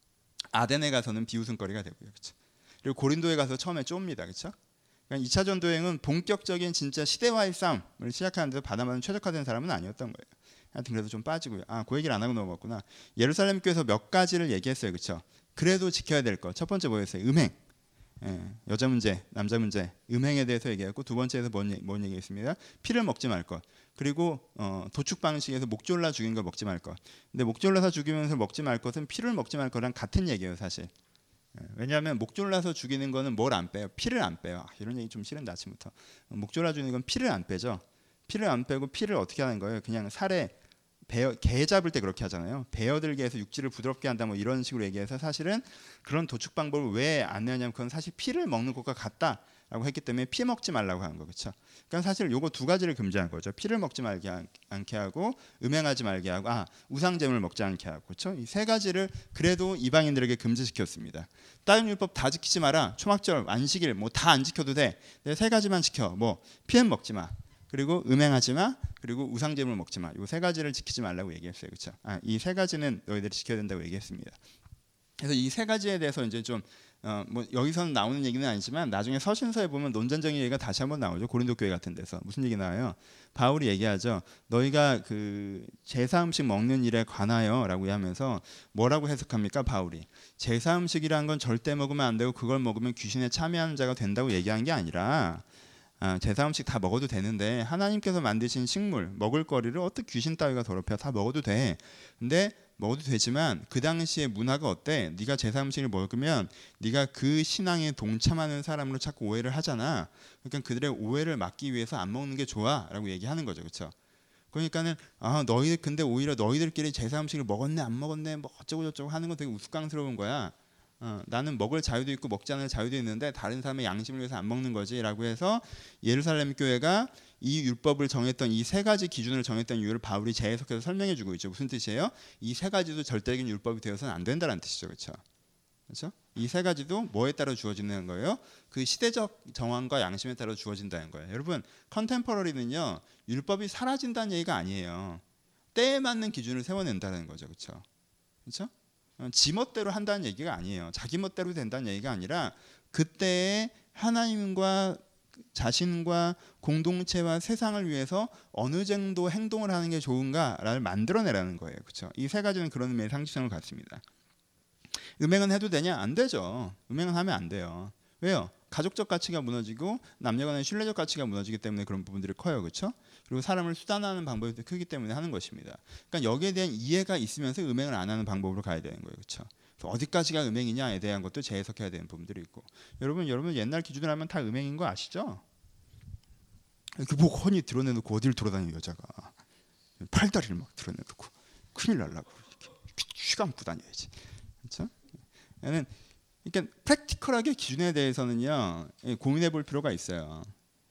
아덴에 가서는 비웃음거리가 되고요. 그렇죠? 그리고 고린도에 가서 처음에 쫍니다. 그렇죠? 그러니까 이 차 전도 여행은 본격적인 진짜 시대와의 싸움을 시작하는데 바나바는 최적화된 사람은 아니었던 거예요. 하여튼 그래서 좀 빠지고요. 아, 그 얘기를 안 하고 넘어갔구나. 예루살렘 교회에서 몇 가지를 얘기했어요. 그렇죠? 그래도 지켜야 될 것. 첫 번째 뭐였어요? 음행. 예, 여자 문제, 남자 문제, 음행에 대해서 얘기했고 두 번째에서 뭔, 뭔 얘기했습니다. 피를 먹지 말 것. 그리고 어, 도축 방식에서 목 졸라 죽인 거 먹지 말 것. 근데 목 졸라서 죽이면서 먹지 말 것은 피를 먹지 말 거랑 같은 얘기예요, 사실. 예, 왜냐하면 목 졸라서 죽이는 거는 뭘 안 빼요? 피를 안 빼요. 아, 이런 얘기 좀 싫은데 아침부터. 목 졸라 죽이는 건 피를 안 빼죠. 피를 안 빼고 피를 어떻게 하는 거예요? 그냥 살에 베어, 개 잡을 때 그렇게 하잖아요. 베어들게 해서 육질을 부드럽게 한다 뭐 이런 식으로 얘기해서 사실은 그런 도축 방법을 왜 안 내냐면 그건 사실 피를 먹는 것과 같다라고 했기 때문에 피 먹지 말라고 한 거. 그렇죠? 그러니까 사실 요거 두 가지를 금지한 거죠. 피를 먹지 말게 않게 하고 음행하지 말게 하고 아 우상제물 먹지 않게 하고. 그렇죠? 이 세 가지를 그래도 이방인들에게 금지시켰습니다. 다른 율법 다 지키지 마라. 초막절, 안식일 뭐 다 안 지켜도 돼. 네, 세 가지만 지켜. 뭐 피는 먹지 마. 그리고 음행하지 마. 그리고 우상제물 먹지 마. 이 세 가지를 지키지 말라고 얘기했어요. 그렇죠? 아, 이 세 가지는 너희들이 지켜야 된다고 얘기했습니다. 그래서 이 세 가지에 대해서 이제 좀 어, 뭐 여기서는 나오는 얘기는 아니지만 나중에 서신서에 보면 논전적인 얘기가 다시 한번 나오죠. 고린도 교회 같은 데서 무슨 얘기 나와요? 바울이 얘기하죠. 너희가 그 제사 음식 먹는 일에 관하여라고 하면서 뭐라고 해석합니까? 바울이 제사 음식이란 건 절대 먹으면 안 되고 그걸 먹으면 귀신에 참여하는 자가 된다고 얘기한 게 아니라 아, 제사 음식 다 먹어도 되는데 하나님께서 만드신 식물 먹을 거리를 어떻게 귀신 따위가 더럽혀 다 먹어도 돼. 근데 먹어도 되지만 그 당시의 문화가 어때? 네가 제사 음식을 먹으면 네가 그 신앙에 동참하는 사람으로 자꾸 오해를 하잖아. 그러니까 그들의 오해를 막기 위해서 안 먹는 게 좋아라고 얘기하는 거죠. 그렇죠? 그러니까는 아 너희들 근데 오히려 너희들끼리 제사 음식을 먹었네 안 먹었네 뭐 어쩌고 저쩌고 하는 건 되게 우스꽝스러운 거야. 어, 나는 먹을 자유도 있고 먹지 않을 자유도 있는데 다른 사람의 양심을 위해서 안 먹는 거지라고 해서 예루살렘 교회가 이 율법을 정했던 이 세 가지 기준을 정했던 이유를 바울이 재해석해서 설명해주고 있죠. 무슨 뜻이에요? 이 세 가지도 절대적인 율법이 되어서는 안 된다는 뜻이죠, 그렇죠? 그렇죠? 이 세 가지도 뭐에 따라 주어지는 거예요? 그 시대적 정황과 양심에 따라 주어진다는 거예요. 여러분, 컨템퍼러리는요 율법이 사라진다는 얘기가 아니에요. 때에 맞는 기준을 세워낸다는 거죠, 그렇죠? 그렇죠? 지 멋대로 한다는 얘기가 아니에요. 자기 멋대로 된다는 얘기가 아니라 그때의 하나님과 자신과 공동체와 세상을 위해서 어느 정도 행동을 하는 게 좋은가를 만들어내라는 거예요. 그렇죠? 이 세 가지는 그런 의미의 상징성을 갖습니다. 음행은 해도 되냐? 안 되죠. 음행은 하면 안 돼요. 왜요? 가족적 가치가 무너지고 남녀간의 신뢰적 가치가 무너지기 때문에 그런 부분들이 커요. 그렇죠? 그리고 사람을 수단화하는 방법이 크기 때문에 하는 것입니다. 그러니까 여기에 대한 이해가 있으면서 음행을 안 하는 방법으로 가야 되는 거예요. 그렇죠? 어디까지가 음행이냐에 대한 것도 재해석해야 되는 부분들이 있고. 여러분, 여러분 옛날 기준으로 하면 다 음행인 거 아시죠? 이렇게 목 허니 드러내놓고 어디를 돌아다니는 여자가 팔다리를 막 드러내놓고 큰일 날라고 이렇게 휘 감고 다녀야지. 그렇죠? 얘는 그러니까 프랙티컬하게 기준에 대해서는요 고민해볼 필요가 있어요.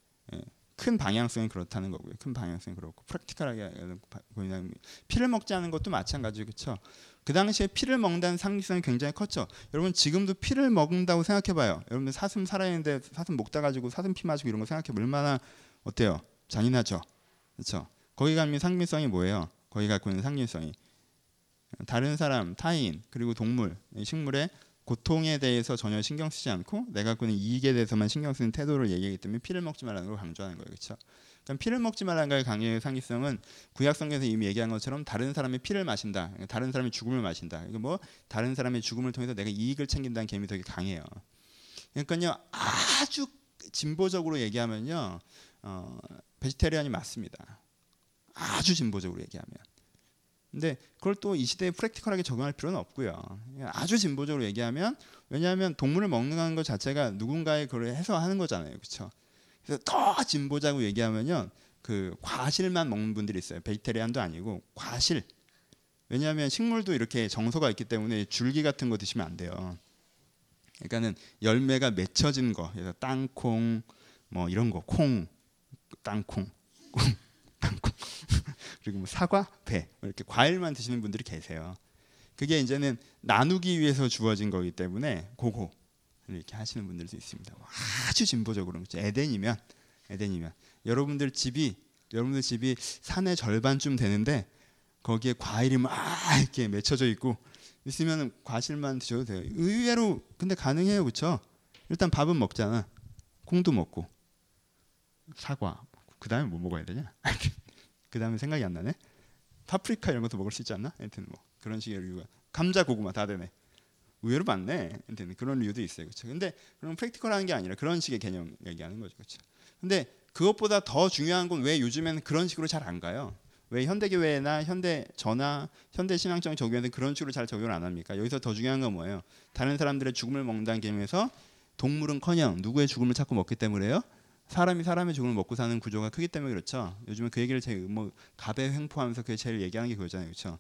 큰 방향성이 그렇다는 거고요. 큰 방향성이 그렇고 프랙티컬하게 고민하는 피를 먹지 않은 것도 마찬가지죠, 그렇죠? 그 당시에 피를 먹는다는 상징성이 굉장히 컸죠. 여러분 지금도 피를 먹는다고 생각해봐요. 여러분 사슴 살아있는데 사슴 먹다 가지고 사슴 피 마시고 이런 거 생각해 얼마나 어때요? 잔인하죠, 그렇죠? 거기 가면 상징성이 뭐예요? 거기 갖고 있는 상징성이 다른 사람, 타인 그리고 동물, 식물의 고통에 대해서 전혀 신경 쓰지 않고 내가 갖고 있는 이익에 대해서만 신경 쓰는 태도를 얘기하기 때문에 피를 먹지 말라는 걸 강조하는 거예요. 그렇죠? 그러니까 피를 먹지 말라는 거의 강요의 상기성은 구약성경에서 이미 얘기한 것처럼 다른 사람의 피를 마신다. 다른 사람의 죽음을 마신다. 이거 뭐 다른 사람의 죽음을 통해서 내가 이익을 챙긴다는 개념이 되게 강해요. 그러니까요. 아주 진보적으로 얘기하면요. 어, 베지테리안이 맞습니다. 아주 진보적으로 얘기하면. 근데 그걸 또 이 시대에 프랙티컬하게 적용할 필요는 없고요. 아주 진보적으로 얘기하면 왜냐하면 동물을 먹는 것 자체가 누군가의 그걸 해소하는 거잖아요. 그렇죠? 그래서 더 진보자고 얘기하면요. 그 과실만 먹는 분들이 있어요. 베지테리안도 아니고 과실. 왜냐하면 식물도 이렇게 정서가 있기 때문에 줄기 같은 거 드시면 안 돼요. 그러니까는 열매가 맺혀진 거, 그래서 땅콩 뭐 이런 거, 콩, 땅콩, 콩, 땅콩 그리고 뭐 사과, 배 이렇게 과일만 드시는 분들이 계세요. 그게 이제는 나누기 위해서 주어진 거기 때문에 그거 이렇게 하시는 분들도 있습니다. 아주 진보적으로 그렇죠. 에덴이면 에덴이면 여러분들 집이 여러분들 집이 산의 절반쯤 되는데 거기에 과일이 막 이렇게 맺혀져 있고 있으면 과실만 드셔도 돼요. 의외로 근데 가능해요, 그렇죠? 일단 밥은 먹잖아. 콩도 먹고 사과. 그 다음에 뭐 먹어야 되냐? 그 다음에 생각이 안 나네. 파프리카 이런 것도 먹을 수 있지 않나? 하여튼 뭐 그런 식의 이유가 감자, 고구마 다 되네. 의외로 많네. 하여튼 그런 이유도 있어요, 그렇죠? 근데 그런 프랙티컬한 게 아니라 그런 식의 개념 얘기하는 거죠, 그렇죠? 근데 그것보다 더 중요한 건 왜 요즘에는 그런 식으로 잘 안 가요? 왜 현대교회나 현대 저나 현대 신앙적 적용에는 그런 식으로 잘 적용을 안 합니까? 여기서 더 중요한 건 뭐예요? 다른 사람들의 죽음을 먹는다는 개념에서 동물은커녕 누구의 죽음을 찾고 먹기 때문에요. 사람이 사람의 죽음을 먹고 사는 구조가 크기 때문에 그렇죠. 요즘에 그 얘기를 제일 뭐 갑에 횡포하면서 그게 제일 얘기하는 게 그거잖아요, 그렇죠?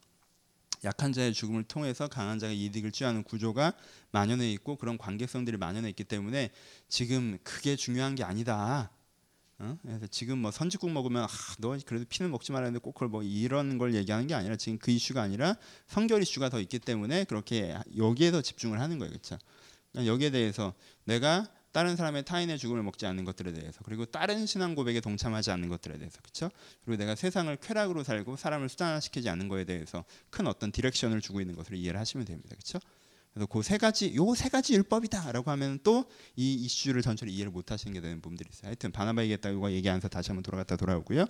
약한 자의 죽음을 통해서 강한 자가 이득을 취하는 구조가 만연해 있고 그런 관계성들이 만연해 있기 때문에 지금 그게 중요한 게 아니다. 어? 그래서 지금 뭐 선지국 먹으면 아, 너 그래도 피는 먹지 말았는데 꼭 그걸 뭐 이런 걸 얘기하는 게 아니라 지금 그 이슈가 아니라 성결 이슈가 더 있기 때문에 그렇게 여기에 더 집중을 하는 거예요, 그렇죠? 여기에 대해서 내가 다른 사람의 타인의 죽음을 먹지 않는 것들에 대해서 그리고 다른 신앙 고백에 동참하지 않는 것들에 대해서 그렇죠? 그리고 내가 세상을 쾌락으로 살고 사람을 수단화시키지 않는 것에 대해서 큰 어떤 디렉션을 주고 있는 것을 이해를 하시면 됩니다, 그렇죠? 그래서 그 세 가지, 요 세 가지 율법이다라고 하면 또 이 이슈를 전체로 이해를 못 하시는 게 되는 부분들이 있어요. 하여튼 바나바 얘기했다 이거 얘기하면서 다시 한번 돌아갔다 돌아오고요.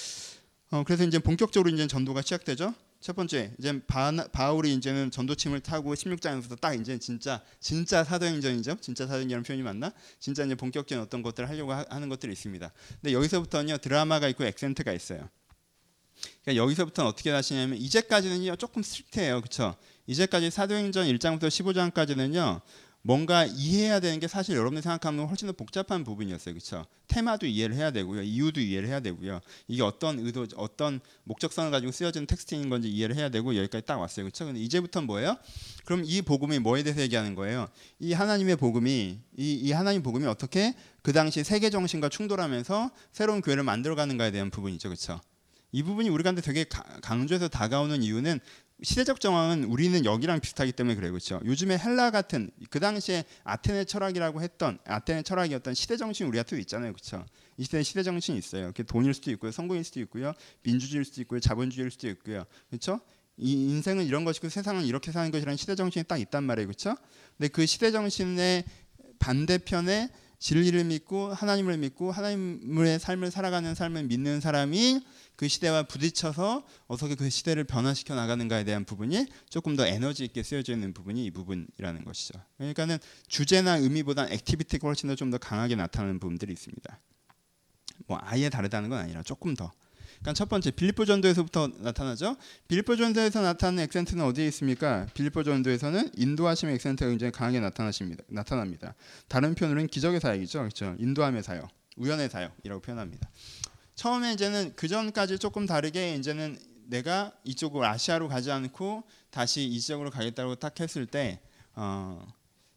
어, 그래서 이제 본격적으로 이제 전도가 시작되죠. 첫 번째 이제 바나, 바울이 이제는 전도침을 타고 십육 장에서부터 딱 이제 진짜 진짜 사도행전이죠. 진짜 사도행전이라는 표현이 맞나? 진짜 이제 본격적인 어떤 것들을 하려고 하, 하는 것들이 있습니다. 근데 여기서부터는요 드라마가 있고 액센트가 있어요. 그러니까 여기서부터는 어떻게 하시냐면 이제까지는요 조금 스트릭트해요, 그렇죠? 이제까지 사도행전 일 장부터 십오 장까지는요 뭔가 이해해야 되는 게 사실 여러분이 생각하면 훨씬 더 복잡한 부분이었어요, 그렇죠? 테마도 이해를 해야 되고요, 이유도 이해를 해야 되고요, 이게 어떤 의도, 어떤 목적성을 가지고 쓰여진 텍스트인 건지 이해를 해야 되고 여기까지 딱 왔어요, 그렇죠? 근데 이제부터는 뭐예요? 그럼 이 복음이 뭐에 대해서 얘기하는 거예요? 이 하나님의 복음이 이, 이 하나님 복음이 어떻게 그 당시 세계 정신과 충돌하면서 새로운 교회를 만들어가는가에 대한 부분이죠, 그렇죠? 이 부분이 우리한테 되게 강조해서 다가오는 이유는 시대적 정황은 우리는 여기랑 비슷하기 때문에 그래요, 그렇죠? 요즘에 헬라 같은 그 당시에 아테네 철학이라고 했던 아테네 철학이었던 시대 정신이 우리한테도 있잖아요, 그렇죠? 이 시대에 시대 정신이 있어요. 그게 돈일 수도 있고요, 성공일 수도 있고요, 민주주의일 수도 있고요, 자본주의일 수도 있고요, 그렇죠? 이 인생은 이런 것이고 세상은 이렇게 사는 것이라는 시대 정신이 딱 있단 말이에요, 그렇죠? 근데 그 시대 정신의 반대편에 진리를 믿고 하나님을 믿고 하나님의 삶을 살아가는 삶을 믿는 사람이 그 시대와 부딪혀서 어떻게 그 시대를 변화시켜 나가는가에 대한 부분이 조금 더 에너지 있게 쓰여져 있는 부분이 이 부분이라는 것이죠. 그러니까는 주제나 의미보다는 액티비티가 훨씬 더 좀 더 강하게 나타나는 부분들이 있습니다. 뭐 아예 다르다는 건 아니라 조금 더. 그러니까 첫 번째 빌립보 전도에서부터 나타나죠. 빌립보 전도에서 나타나는 액센트는 어디에 있습니까? 빌립보 전도에서는 인도하심의 액센트가 굉장히 강하게 나타나십니다. 나타납니다. 다른 표현으로는 기적의 사역이죠, 그렇죠? 인도함의 사역, 우연의 사역이라고 표현합니다. 처음에 이제는 그 전까지 조금 다르게 이제는 내가 이쪽으로 아시아로 가지 않고 다시 이 지역으로 가겠다고 딱 했을 때, 어,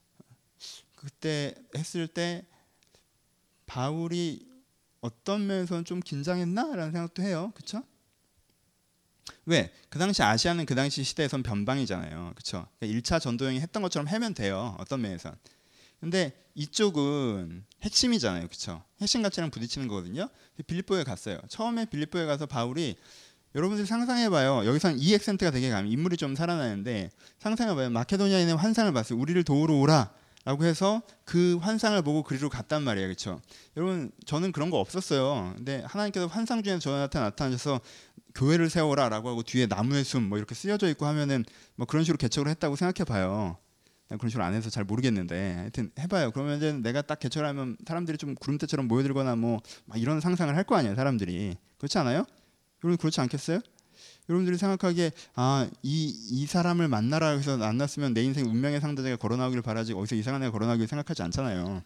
그때 했을 때 바울이 어떤 면에서는 좀 긴장했나라는 생각도 해요, 그렇죠? 왜? 그 당시 아시아는 그 당시 시대에선 변방이잖아요, 그렇죠? 그러니까 일 차 전도여행 했던 것처럼 하면 돼요, 어떤 면에선. 근데 이쪽은 핵심이잖아요, 그렇죠? 핵심 가치랑 부딪히는 거거든요. 빌립보에 갔어요. 처음에 빌립보에 가서 바울이 여러분들 상상해봐요. 여기서는 이 액센트가 되게 강해요. 인물이 좀 살아나는데 상상해봐요. 마케도니아인의 환상을 봤어요. 우리를 도우러 오라 라고 해서 그 환상을 보고 그리로 갔단 말이에요. 그렇죠? 여러분 저는 그런 거 없었어요. 근데 하나님께서 환상 중에 저한테 나타나셔서 교회를 세워라 라고 하고 뒤에 나무의 숨 뭐 이렇게 쓰여져 있고 하면은 뭐 그런 식으로 개척을 했다고 생각해봐요. 난 그런 식으로 안 해서 잘 모르겠는데 하여튼 해봐요. 그러면 이제 내가 딱 개척을 하면 사람들이 좀 구름대처럼 모여들거나 뭐 막 이런 상상을 할 거 아니에요. 사람들이. 그렇지 않아요? 여러분 그렇지 않겠어요? 여러분들이 생각하기에 아, 이, 이 사람을 만나라 해서 만났으면 내 인생 운명의 상대자가 걸어나오기를 바라지 어디서 이상한 애가 걸어나오기를 생각하지 않잖아요.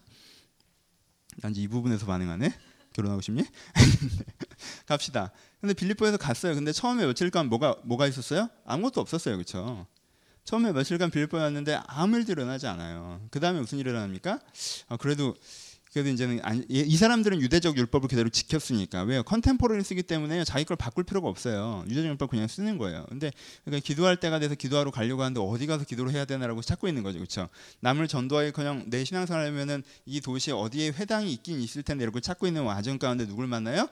난 이제 이 부분에서 반응하네? 결혼하고 싶니? 갑시다. 근데 빌립보에서 갔어요. 근데 처음에 며칠간 뭐가 뭐가 있었어요? 아무것도 없었어요. 그렇죠? 처음에 며칠간 빌립보에 왔는데 아무 일도 일어나지 않아요. 그 다음에 무슨 일이 일어납니까? 아, 그래도 그래도 이제는 아니, 이 사람들은 유대적 율법을 그대로 지켰으니까 왜요? 컨템포러리를 쓰기 때문에 자기 걸 바꿀 필요가 없어요. 유대적 율법 그냥 쓰는 거예요. 근데 그러니까 기도할 때가 돼서 기도하러 가려고 하는데 어디 가서 기도를 해야 되나라고 찾고 있는 거죠, 그렇죠? 남을 전도하기커녕 내 신앙생활 하면은 이 도시에 어디에 회당이 있긴 있을 텐데 이렇게 찾고 있는 와중 가운데 누굴 만나요?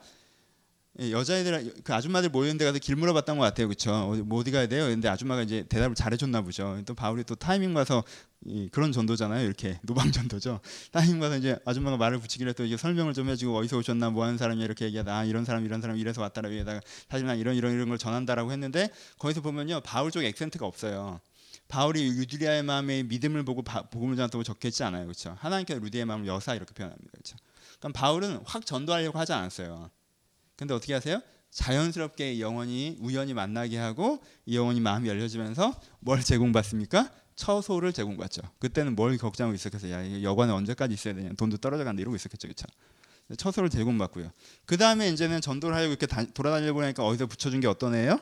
여자애들 그 아줌마들 모이는 데 가서 길 물어봤던 것 같아요, 그렇죠? 어디, 뭐 어디 가야 돼요? 근데 아줌마가 이제 대답을 잘해줬나 보죠. 또 바울이 또 타이밍 봐서 이, 그런 전도잖아요, 이렇게 노방 전도죠. 타이밍 봐서 이제 아줌마가 말을 붙이길래 또 이게 설명을 좀 해주고 어디서 오셨나, 뭐 하는 사람이야 이렇게 얘기하다 아, 이런 사람 이런 사람 이래서 왔다라 위에다가 사실 난 이런 이런 이런 걸 전한다라고 했는데 거기서 보면요 바울 쪽 액센트가 없어요. 바울이 유드리아의 마음에 믿음을 보고 바, 복음을 전한다고 적혀있지 않아요, 그렇죠? 하나님께서 루디아의 마음을 여사 이렇게 표현합니다, 그렇죠? 그럼 바울은 확 전도하려고 하지 않았어요. 근데 어떻게 하세요? 자연스럽게 영혼이 우연히 만나게 하고 이 영혼이 마음이 열려지면서 뭘 제공받습니까? 처소를 제공받죠. 그때는 뭘 걱정하고 있었겠어요? 야, 여관에 언제까지 있어야 되냐? 돈도 떨어져 간다 이러고 있었겠죠, 그렇죠? 처소를 제공받고요. 그 다음에 이제는 전도를 하려고 이렇게 다, 돌아다니려 보니까 어디서 붙여준 게 어떤 애예요?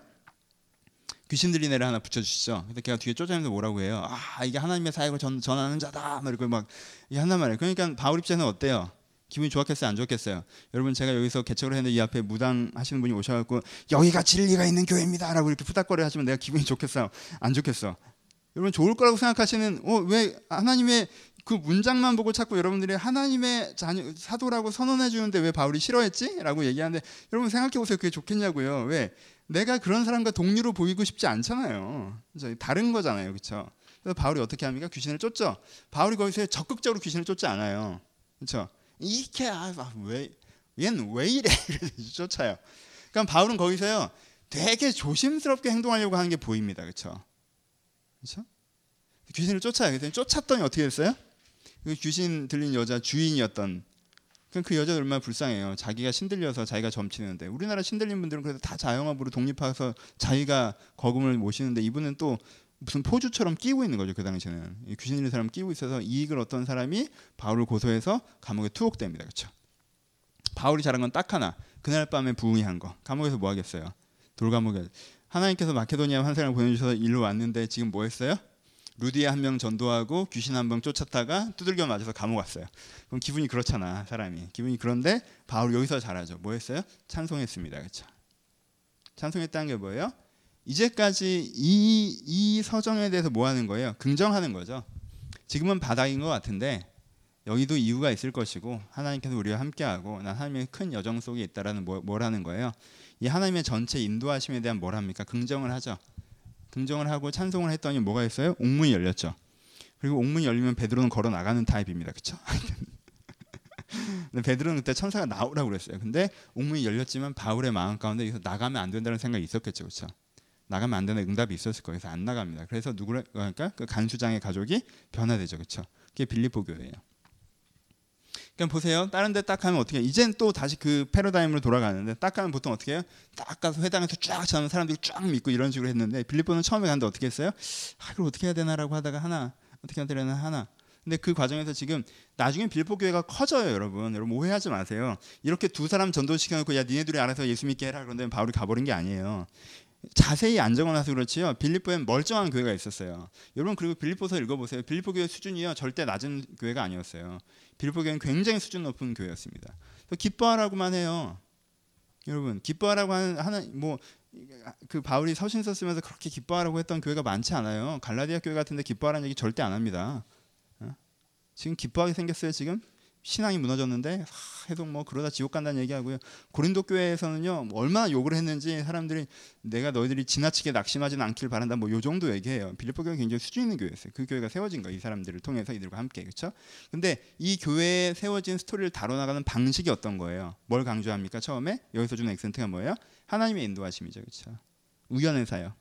귀신 들린 애를 하나 붙여주시죠. 근데 걔가 뒤에 쫓아내면서 뭐라고 해요? 아, 이게 하나님의 사역을 전, 전하는 자다. 막 이렇게 막 이게 한단 말이에요. 그러니까 바울 입장에는 어때요? 기분이 좋았겠어요, 안 좋겠어요? 여러분 제가 여기서 개척을 했는데 이 앞에 무당 하시는 분이 오셔갖고 여기가 진리가 있는 교회입니다라고 이렇게 푸닥거려 하시면 내가 기분이 좋겠어요, 안 좋겠어? 여러분 좋을 거라고 생각하시는 어, 왜 하나님의 그 문장만 보고 자꾸 여러분들이 하나님의 자녀, 사도라고 선언해 주는데 왜 바울이 싫어했지? 라고 얘기하는데 여러분 생각해 보세요. 그게 좋겠냐고요. 왜? 내가 그런 사람과 동료로 보이고 싶지 않잖아요. 다른 거잖아요, 그렇죠? 그래서 바울이 어떻게 합니까? 귀신을 쫓죠. 바울이 거기서 적극적으로 귀신을 쫓지 않아요, 그렇죠? 이렇게 아, 왜 얘는 왜 이래? 쫓아요. 그러니까 바울은 거기서요 되게 조심스럽게 행동하려고 하는 게 보입니다, 그렇죠? 그렇죠? 귀신을 쫓아요. 그랬더니 쫓았더니 어떻게 됐어요? 그 귀신 들린 여자 주인이었던 그 여자 얼마나 불쌍해요. 자기가 신들려서 자기가 점치는데 우리나라 신들린 분들은 그래도 다 자영업으로 독립해서 자기가 거금을 모시는데 이분은 또 무슨 포주처럼 끼고 있는 거죠. 그 당시에는 귀신 들린 사람 끼고 있어서 이익을 어떤 사람이 바울을 고소해서 감옥에 투옥됩니다. 그렇죠? 바울이 잘한 건 딱 하나. 그날 밤에 부흥이 한 거. 감옥에서 뭐 하겠어요? 돌감옥에 하나님께서 마케도니아 환상을 보내주셔서 일로 왔는데 지금 뭐 했어요? 루디아 한 명 전도하고 귀신 한 명 쫓았다가 두들겨 맞아서 감옥 왔어요. 그럼 기분이 그렇잖아, 사람이. 기분이 그런데 바울 여기서 잘하죠. 뭐 했어요? 찬송했습니다. 그렇죠? 찬송했다는 게 뭐예요? 이제까지 이, 이 서정에 대해서 뭐 하는 거예요? 긍정하는 거죠. 지금은 바닥인 것 같은데 여기도 이유가 있을 것이고 하나님께서 우리와 함께하고 난 하나님의 큰 여정 속에 있다라는 뭐, 뭘 하는 거예요? 이 하나님의 전체 인도하심에 대한 뭘 합니까? 긍정을 하죠. 긍정을 하고 찬송을 했더니 뭐가 있어요? 옥문이 열렸죠. 그리고 옥문이 열리면 베드로는 걸어 나가는 타입입니다. 그렇죠? 근데 베드로는 그때 천사가 나오라고 그랬어요. 근데 옥문이 열렸지만 바울의 마음 가운데 여기서 나가면 안 된다는 생각이 있었겠죠. 그렇죠? 나가면 안 되는 응답이 있었을 거예요. 그래서 안 나갑니다. 그래서 누구를 그러니까 그 간수장의 가족이 변화되죠. 그렇죠? 그게 빌립보 교회예요. 그럼 보세요. 다른 데 딱 하면 어떻게 해요? 이젠 또 다시 그 패러다임으로 돌아가는데 딱 가면 보통 어떻게 해요? 딱 가서 회당에서 쫙 자는 사람들이 쫙 믿고 이런 식으로 했는데 빌립보는 처음에 갔는데 어떻게 했어요? 아, 그걸 어떻게 해야 되나라고 하다가 하나 어떻게 해야 되나 하나 근데 그 과정에서 지금 나중에 빌립보 교회가 커져요. 여러분 여러분 오해하지 마세요. 이렇게 두 사람 전도시켜놓고 야 니네들이 알아서 예수 믿게 해라 그런데 바울이 가버린 게 아니에요. 자세히 안 적어놔서 그렇지요. 빌립보엔 멀쩡한 교회가 있었어요. 여러분 그리고 빌립보서 읽어보세요. 빌립보 교회 수준이요 절대 낮은 교회가 아니었어요. 빌립보 교회는 굉장히 수준 높은 교회였습니다. 기뻐하라고만 해요. 여러분 기뻐하라고 하는 하나 뭐 그 바울이 서신서 쓰면서 그렇게 기뻐하라고 했던 교회가 많지 않아요. 갈라디아 교회 같은데 기뻐하라는 얘기 절대 안 합니다. 어? 지금 기뻐하게 생겼어요. 지금 신앙이 무너졌는데 하, 계속 뭐 그러다 지옥 간다는 얘기하고요. 고린도 교회에서는요 뭐 얼마나 욕을 했는지 사람들이 내가 너희들이 지나치게 낙심하지는 않길 바란다 뭐 요 정도 얘기해요. 빌립보 교회가 굉장히 수준 있는 교회였어요. 그 교회가 세워진 거예요. 이 사람들을 통해서 이들과 함께. 그렇죠? 근데 이 교회에 세워진 스토리를 다뤄나가는 방식이 어떤 거예요? 뭘 강조합니까? 처음에 여기서 주는 액센트가 뭐예요? 하나님의 인도하심이죠. 그렇죠? 우연의 사역.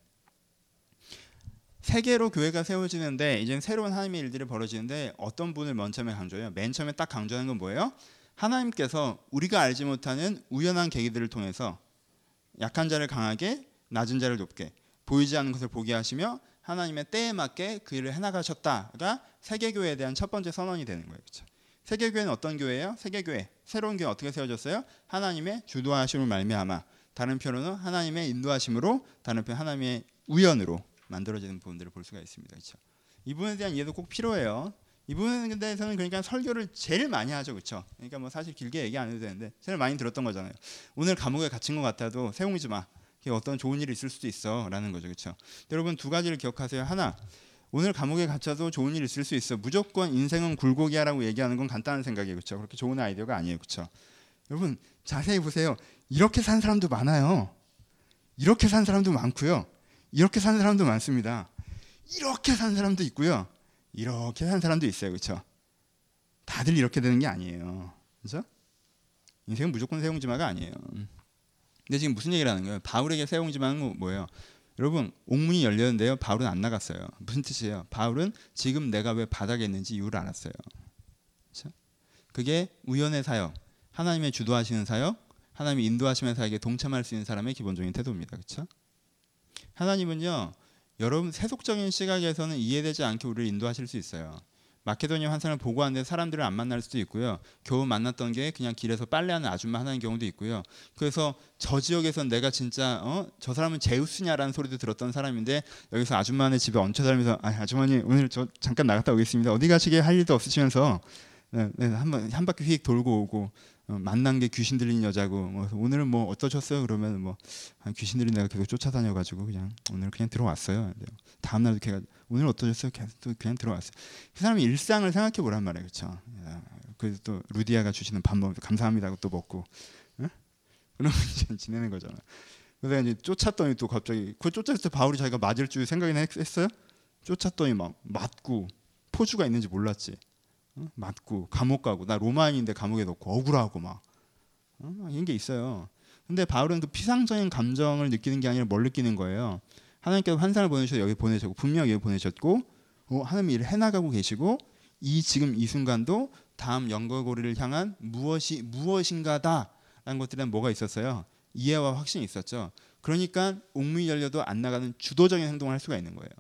세계로 교회가 세워지는데 이제 새로운 하나님의 일들이 벌어지는데 어떤 분을 맨 처음에 강조해요? 맨 처음에 딱 강조하는 건 뭐예요? 하나님께서 우리가 알지 못하는 우연한 계기들을 통해서 약한 자를 강하게 낮은 자를 높게 보이지 않는 것을 보게 하시며 하나님의 때에 맞게 그 일을 해나가셨다가 세계교회에 대한 첫 번째 선언이 되는 거예요. 그렇죠? 세계교회는 어떤 교회예요? 세계교회. 새로운 교회 어떻게 세워졌어요? 하나님의 주도하심을 말미암아. 다른 표현은 하나님의 인도하심으로, 다른 표현 하나님의 우연으로 만들어지는 부분들을 볼 수가 있습니다. 그렇죠? 이 부분에 대한 이해도 꼭 필요해요. 이 부분에 대해서는 그러니까 설교를 제일 많이 하죠. 그렇죠? 그러니까 뭐 사실 길게 얘기 안 해도 되는데 제일 많이 들었던 거잖아요. 오늘 감옥에 갇힌 것 같아도 세웅이지 마. 어떤 좋은 일이 있을 수도 있어 라는 거죠. 그렇죠? 여러분 두 가지를 기억하세요. 하나, 오늘 감옥에 갇혀도 좋은 일이 있을 수 있어. 무조건 인생은 굴곡이야라고 얘기하는 건 간단한 생각이에요. 그렇죠? 그렇게 좋은 아이디어가 아니에요. 그렇죠? 여러분 자세히 보세요. 이렇게 산 사람도 많아요. 이렇게 산 사람도 많고요. 이렇게 산 사람도 많습니다. 이렇게 산 사람도 있고요. 이렇게 산 사람도 있어요. 그렇죠? 다들 이렇게 되는 게 아니에요. 그렇죠? 인생은 무조건 세옹지마가 아니에요. 근데 지금 무슨 얘기를 하는 거예요? 바울에게 세옹지마는 뭐예요? 여러분 옥문이 열렸는데요. 바울은 안 나갔어요. 무슨 뜻이에요? 바울은 지금 내가 왜 바닥에 있는지 이유를 알았어요. 그렇죠? 그게 우연의 사역, 하나님의 주도하시는 사역, 하나님의 인도하시는 사역에 동참할 수 있는 사람의 기본적인 태도입니다. 그렇죠? 하나님은요, 여러분 세속적인 시각에서는 이해되지 않게 우리를 인도하실 수 있어요. 마케도니아 환상을 보고 왔는데 사람들을 안 만날 수도 있고요. 겨우 만났던 게 그냥 길에서 빨래하는 아줌마 하나인 경우도 있고요. 그래서 저 지역에서 내가 진짜 어? 저 사람은 제우스냐라는 소리도 들었던 사람인데 여기서 아줌마네 집에 얹혀 살면서 아, 아주머니 오늘 저 잠깐 나갔다 오겠습니다. 어디 가시게 할 일도 없으시면서 네, 네, 한, 한 바퀴 휙 돌고 오고 어, 만난 게 귀신 들린 여자고 뭐, 오늘은 뭐 어떠셨어요? 그러면 뭐 아, 귀신 들린 내가 계속 쫓아다녀가지고 그냥 오늘 그냥 들어왔어요. 다음 날도 걔가 오늘 어떠셨어요? 계속 또 그냥 들어왔어요. 그 사람이 일상을 생각해 보란 말이에요, 그렇죠? 그래서 또 루디아가 주시는 밥 먹으면서 감사합니다 하고 또 먹고, 응? 그러면 이제 지내는 거잖아. 그래서 이제 쫓았더니 또 갑자기 그 쫓았을 때 바울이 자기가 맞을 줄 생각이나 했어요? 쫓았더니 막 맞고 포주가 있는지 몰랐지. 응? 맞고 감옥 가고 나 로마인인데 감옥에 넣고 억울하고 막 어? 이런 게 있어요. 근데 바울은 그 피상적인 감정을 느끼는 게 아니라 뭘 느끼는 거예요? 하나님께서 환상을 보내셔서 여기 보내셨고 분명히 여기 보내셨고 어, 하나님 일을 해나가고 계시고 이 지금 이 순간도 다음 연결고리를 향한 무엇이 무엇인가다라는 것들에 대한 뭐가 있었어요? 이해와 확신이 있었죠. 그러니까 옥문이 열려도 안 나가는 주도적인 행동을 할 수가 있는 거예요.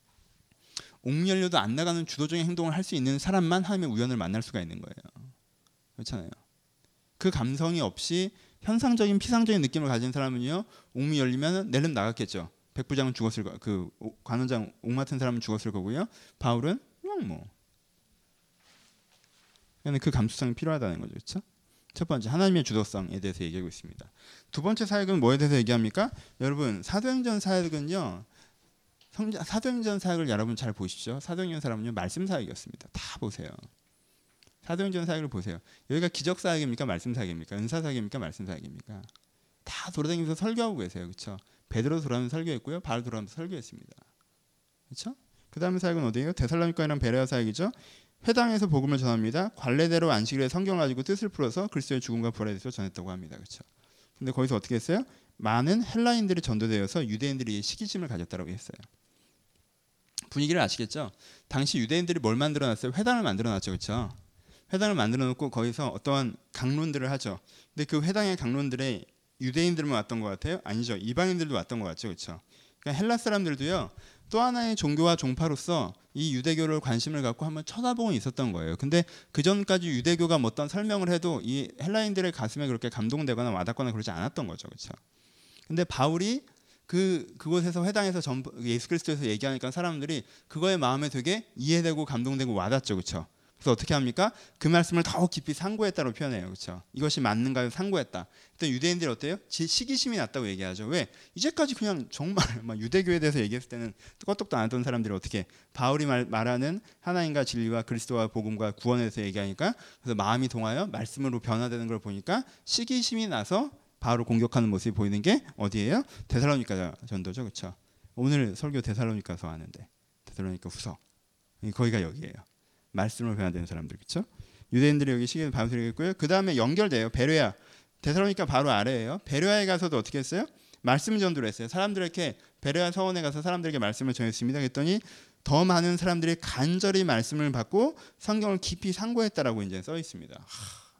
옥문이 열려도 안 나가는 주도적인 행동을 할 수 있는 사람만 하나님의 우연을 만날 수가 있는 거예요. 그렇잖아요. 그 감성이 없이 현상적인 피상적인 느낌을 가진 사람은요, 옥문이 열리면 내름 나갔겠죠. 백부장은 죽었을 거, 그 관원장 옥 맡은 사람은 죽었을 거고요. 바울은 그냥 뭐, 그냥 그 감수성이 필요하다는 거죠, 그렇죠? 첫 번째 하나님의 주도성에 대해서 얘기하고 있습니다. 두 번째 사역은 뭐에 대해서 얘기합니까? 여러분 사도행전 사역은요, 성자, 사도행전 사역을 여러분 잘 보십시오. 사도행전 사람은요 말씀 사역이었습니다. 다 보세요. 사도행전 사역을 보세요. 여기가 기적 사역입니까? 말씀 사역입니까? 은사 사역입니까? 말씀 사역입니까? 다 돌아다니면서 설교하고 계세요, 그렇죠? 베드로 돌아오면서 설교했고요. 바울 돌아오면서 설교했습니다. 그렇죠? 그 다음 사역은 어디예요? 데살로니가이랑 베레아 사역이죠. 회당에서 복음을 전합니다. 관례대로 안식일에 성경을 가지고 뜻을 풀어서 그리스도의 죽음과 부활에 대해서 전했다고 합니다. 그렇죠? 근데 거기서 어떻게 했어요? 많은 헬라인들이 전도되어서 유대인들이 시기심을 가졌다고 했어요. 분위기를 아시겠죠? 당시 유대인들이 뭘 만들어놨어요? 회당을 만들어놨죠, 그렇죠? 회당을 만들어놓고 거기서 어떠한 강론들을 하죠. 근데 그 회당의 강론들에 유대인들만 왔던 것 같아요? 아니죠. 이방인들도 왔던 것 같죠, 그렇죠? 그러니까 헬라 사람들도요. 또 하나의 종교와 종파로서 이 유대교를 관심을 갖고 한번 쳐다보고 있었던 거예요. 근데 그 전까지 유대교가 뭐 어떤 설명을 해도 이 헬라인들의 가슴에 그렇게 감동되거나 와닿거나 그러지 않았던 거죠, 그렇죠? 근데 바울이 그 그곳에서 회당에서 전, 예수 그리스도에서 얘기하니까 사람들이 그거에 마음에 되게 이해되고 감동되고 와닿죠, 그렇죠? 그래서 어떻게 합니까? 그 말씀을 더욱 깊이 상고했다고 표현해요. 그렇죠? 이것이 맞는가요? 상고했다. 일단 유대인들이 어때요? 시기심이 났다고 얘기하죠. 왜? 이제까지 그냥 정말 막 유대교에 대해서 얘기했을 때는 껐떡도 안 하던 사람들이 어떻게 바울이 말, 말하는 하나님과 진리와 그리스도와 복음과 구원에 대해서 얘기하니까 그래서 마음이 동하여 말씀으로 변화되는 걸 보니까 시기심이 나서 바울을 공격하는 모습이 보이는 게 어디예요? 데살로니가 전도죠. 그렇죠? 오늘 설교 데살로니가서 하는데 데살로니가 후서 거기가 여기예요. 말씀으로 변화되는 사람들. 그렇죠? 유대인들이 여기 시기를 받아들이겠고요. 그 다음에 연결돼요. 베레아. 데살로니가 바로 아래예요. 베레아에 가서도 어떻게 했어요? 말씀 전도를 했어요. 사람들에게 베레아 서원에 가서 사람들에게 말씀을 전했습니다. 그랬더니 더 많은 사람들이 간절히 말씀을 받고 성경을 깊이 상고했다라고 이제 써 있습니다. 하,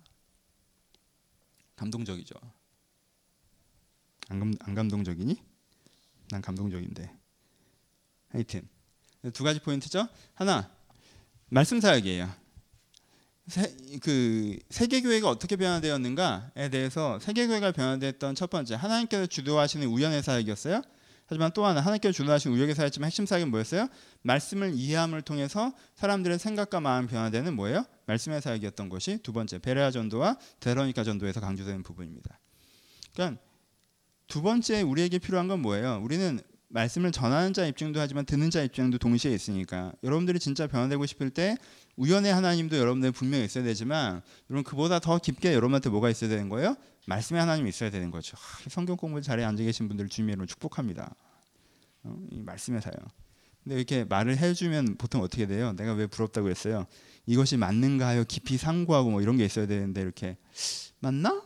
감동적이죠. 안, 감, 안 감동적이니? 난 감동적인데. 하여튼 두 가지 포인트죠. 하나, 말씀 사역이에요. 세, 그 세계교회가 어떻게 변화되었는가에 대해서 세계교회가 변화됐던 첫 번째, 하나님께서 주도하시는 우연의 사역이었어요. 하지만 또 하나, 하나님께서 주도하시는 우연의 사역이지만 핵심 사역은 뭐였어요? 말씀을 이해함을 통해서 사람들의 생각과 마음 변화되는 뭐예요? 말씀의 사역이었던 것이 두 번째, 베레아 전도와 데살로니가 전도에서 강조되는 부분입니다. 그러니까 두 번째 우리에게 필요한 건 뭐예요? 우리는 말씀을 전하는 자 입장도 하지만 듣는 자 입장도 동시에 있으니까 여러분들이 진짜 변화되고 싶을 때 우연의 하나님도 여러분들 분명히 있어야 되지만 여러분 그보다 더 깊게 여러분한테 뭐가 있어야 되는 거예요? 말씀의 하나님이 있어야 되는 거죠. 하, 성경 공부 잘해 앉아 계신 분들 주님으로 축복합니다. 어, 이 말씀의 사역. 근데 이렇게 말을 해주면 보통 어떻게 돼요? 내가 왜 부럽다고 했어요? 이것이 맞는가요? 깊이 상고하고 뭐 이런 게 있어야 되는데 이렇게 맞나?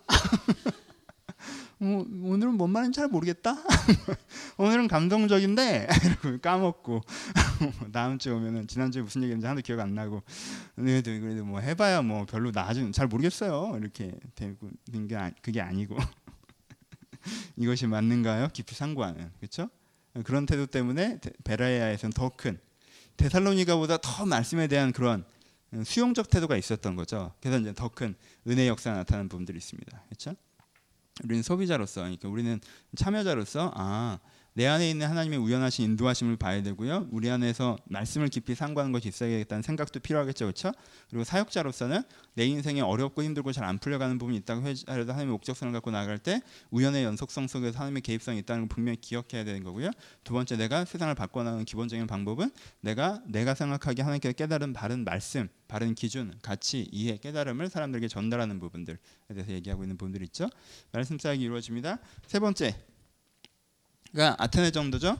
어, 오늘은 뭔 말인지 잘 모르겠다. 오늘은 감동적인데 까먹고 다음 주에 오면은 지난주에 무슨 얘기했는지 하나도 기억 안 나고 그래도 그래도 뭐 해봐야 뭐 별로 나중 잘 모르겠어요. 이렇게 되고 게 아니, 그게 아니고 이것이 맞는가요? 깊이 상고하는 그렇죠? 그런 태도 때문에 베레아에서는 더 큰 데살로니가보다 더 말씀에 대한 그런 수용적 태도가 있었던 거죠. 그래서 이제 더 큰 은혜 역사가 나타나는 부분들이 있습니다. 그렇죠? 우리는 소비자로서, 그러니까 우리는 참여자로서 아, 내 안에 있는 하나님의 우연하신 인도하심을 봐야 되고요. 우리 안에서 말씀을 깊이 상고하는 것이 있어야겠다는 생각도 필요하겠죠, 그렇죠? 그리고 사역자로서는 내 인생에 어렵고 힘들고 잘 안 풀려가는 부분이 있다고 하려도 하나님의 목적성을 갖고 나아갈 때 우연의 연속성 속에서 하나님의 개입성이 있다는 걸 분명히 기억해야 되는 거고요. 두 번째, 내가 세상을 바꿔나가는 기본적인 방법은 내가 내가 생각하기에 하나님께서 깨달은 바른 말씀, 바른 기준, 가치, 이해, 깨달음을 사람들에게 전달하는 부분들에 대해서 얘기하고 있는 부분들이 있죠. 말씀 사역이 이루어집니다. 세 번째, 가 아테네 정도죠.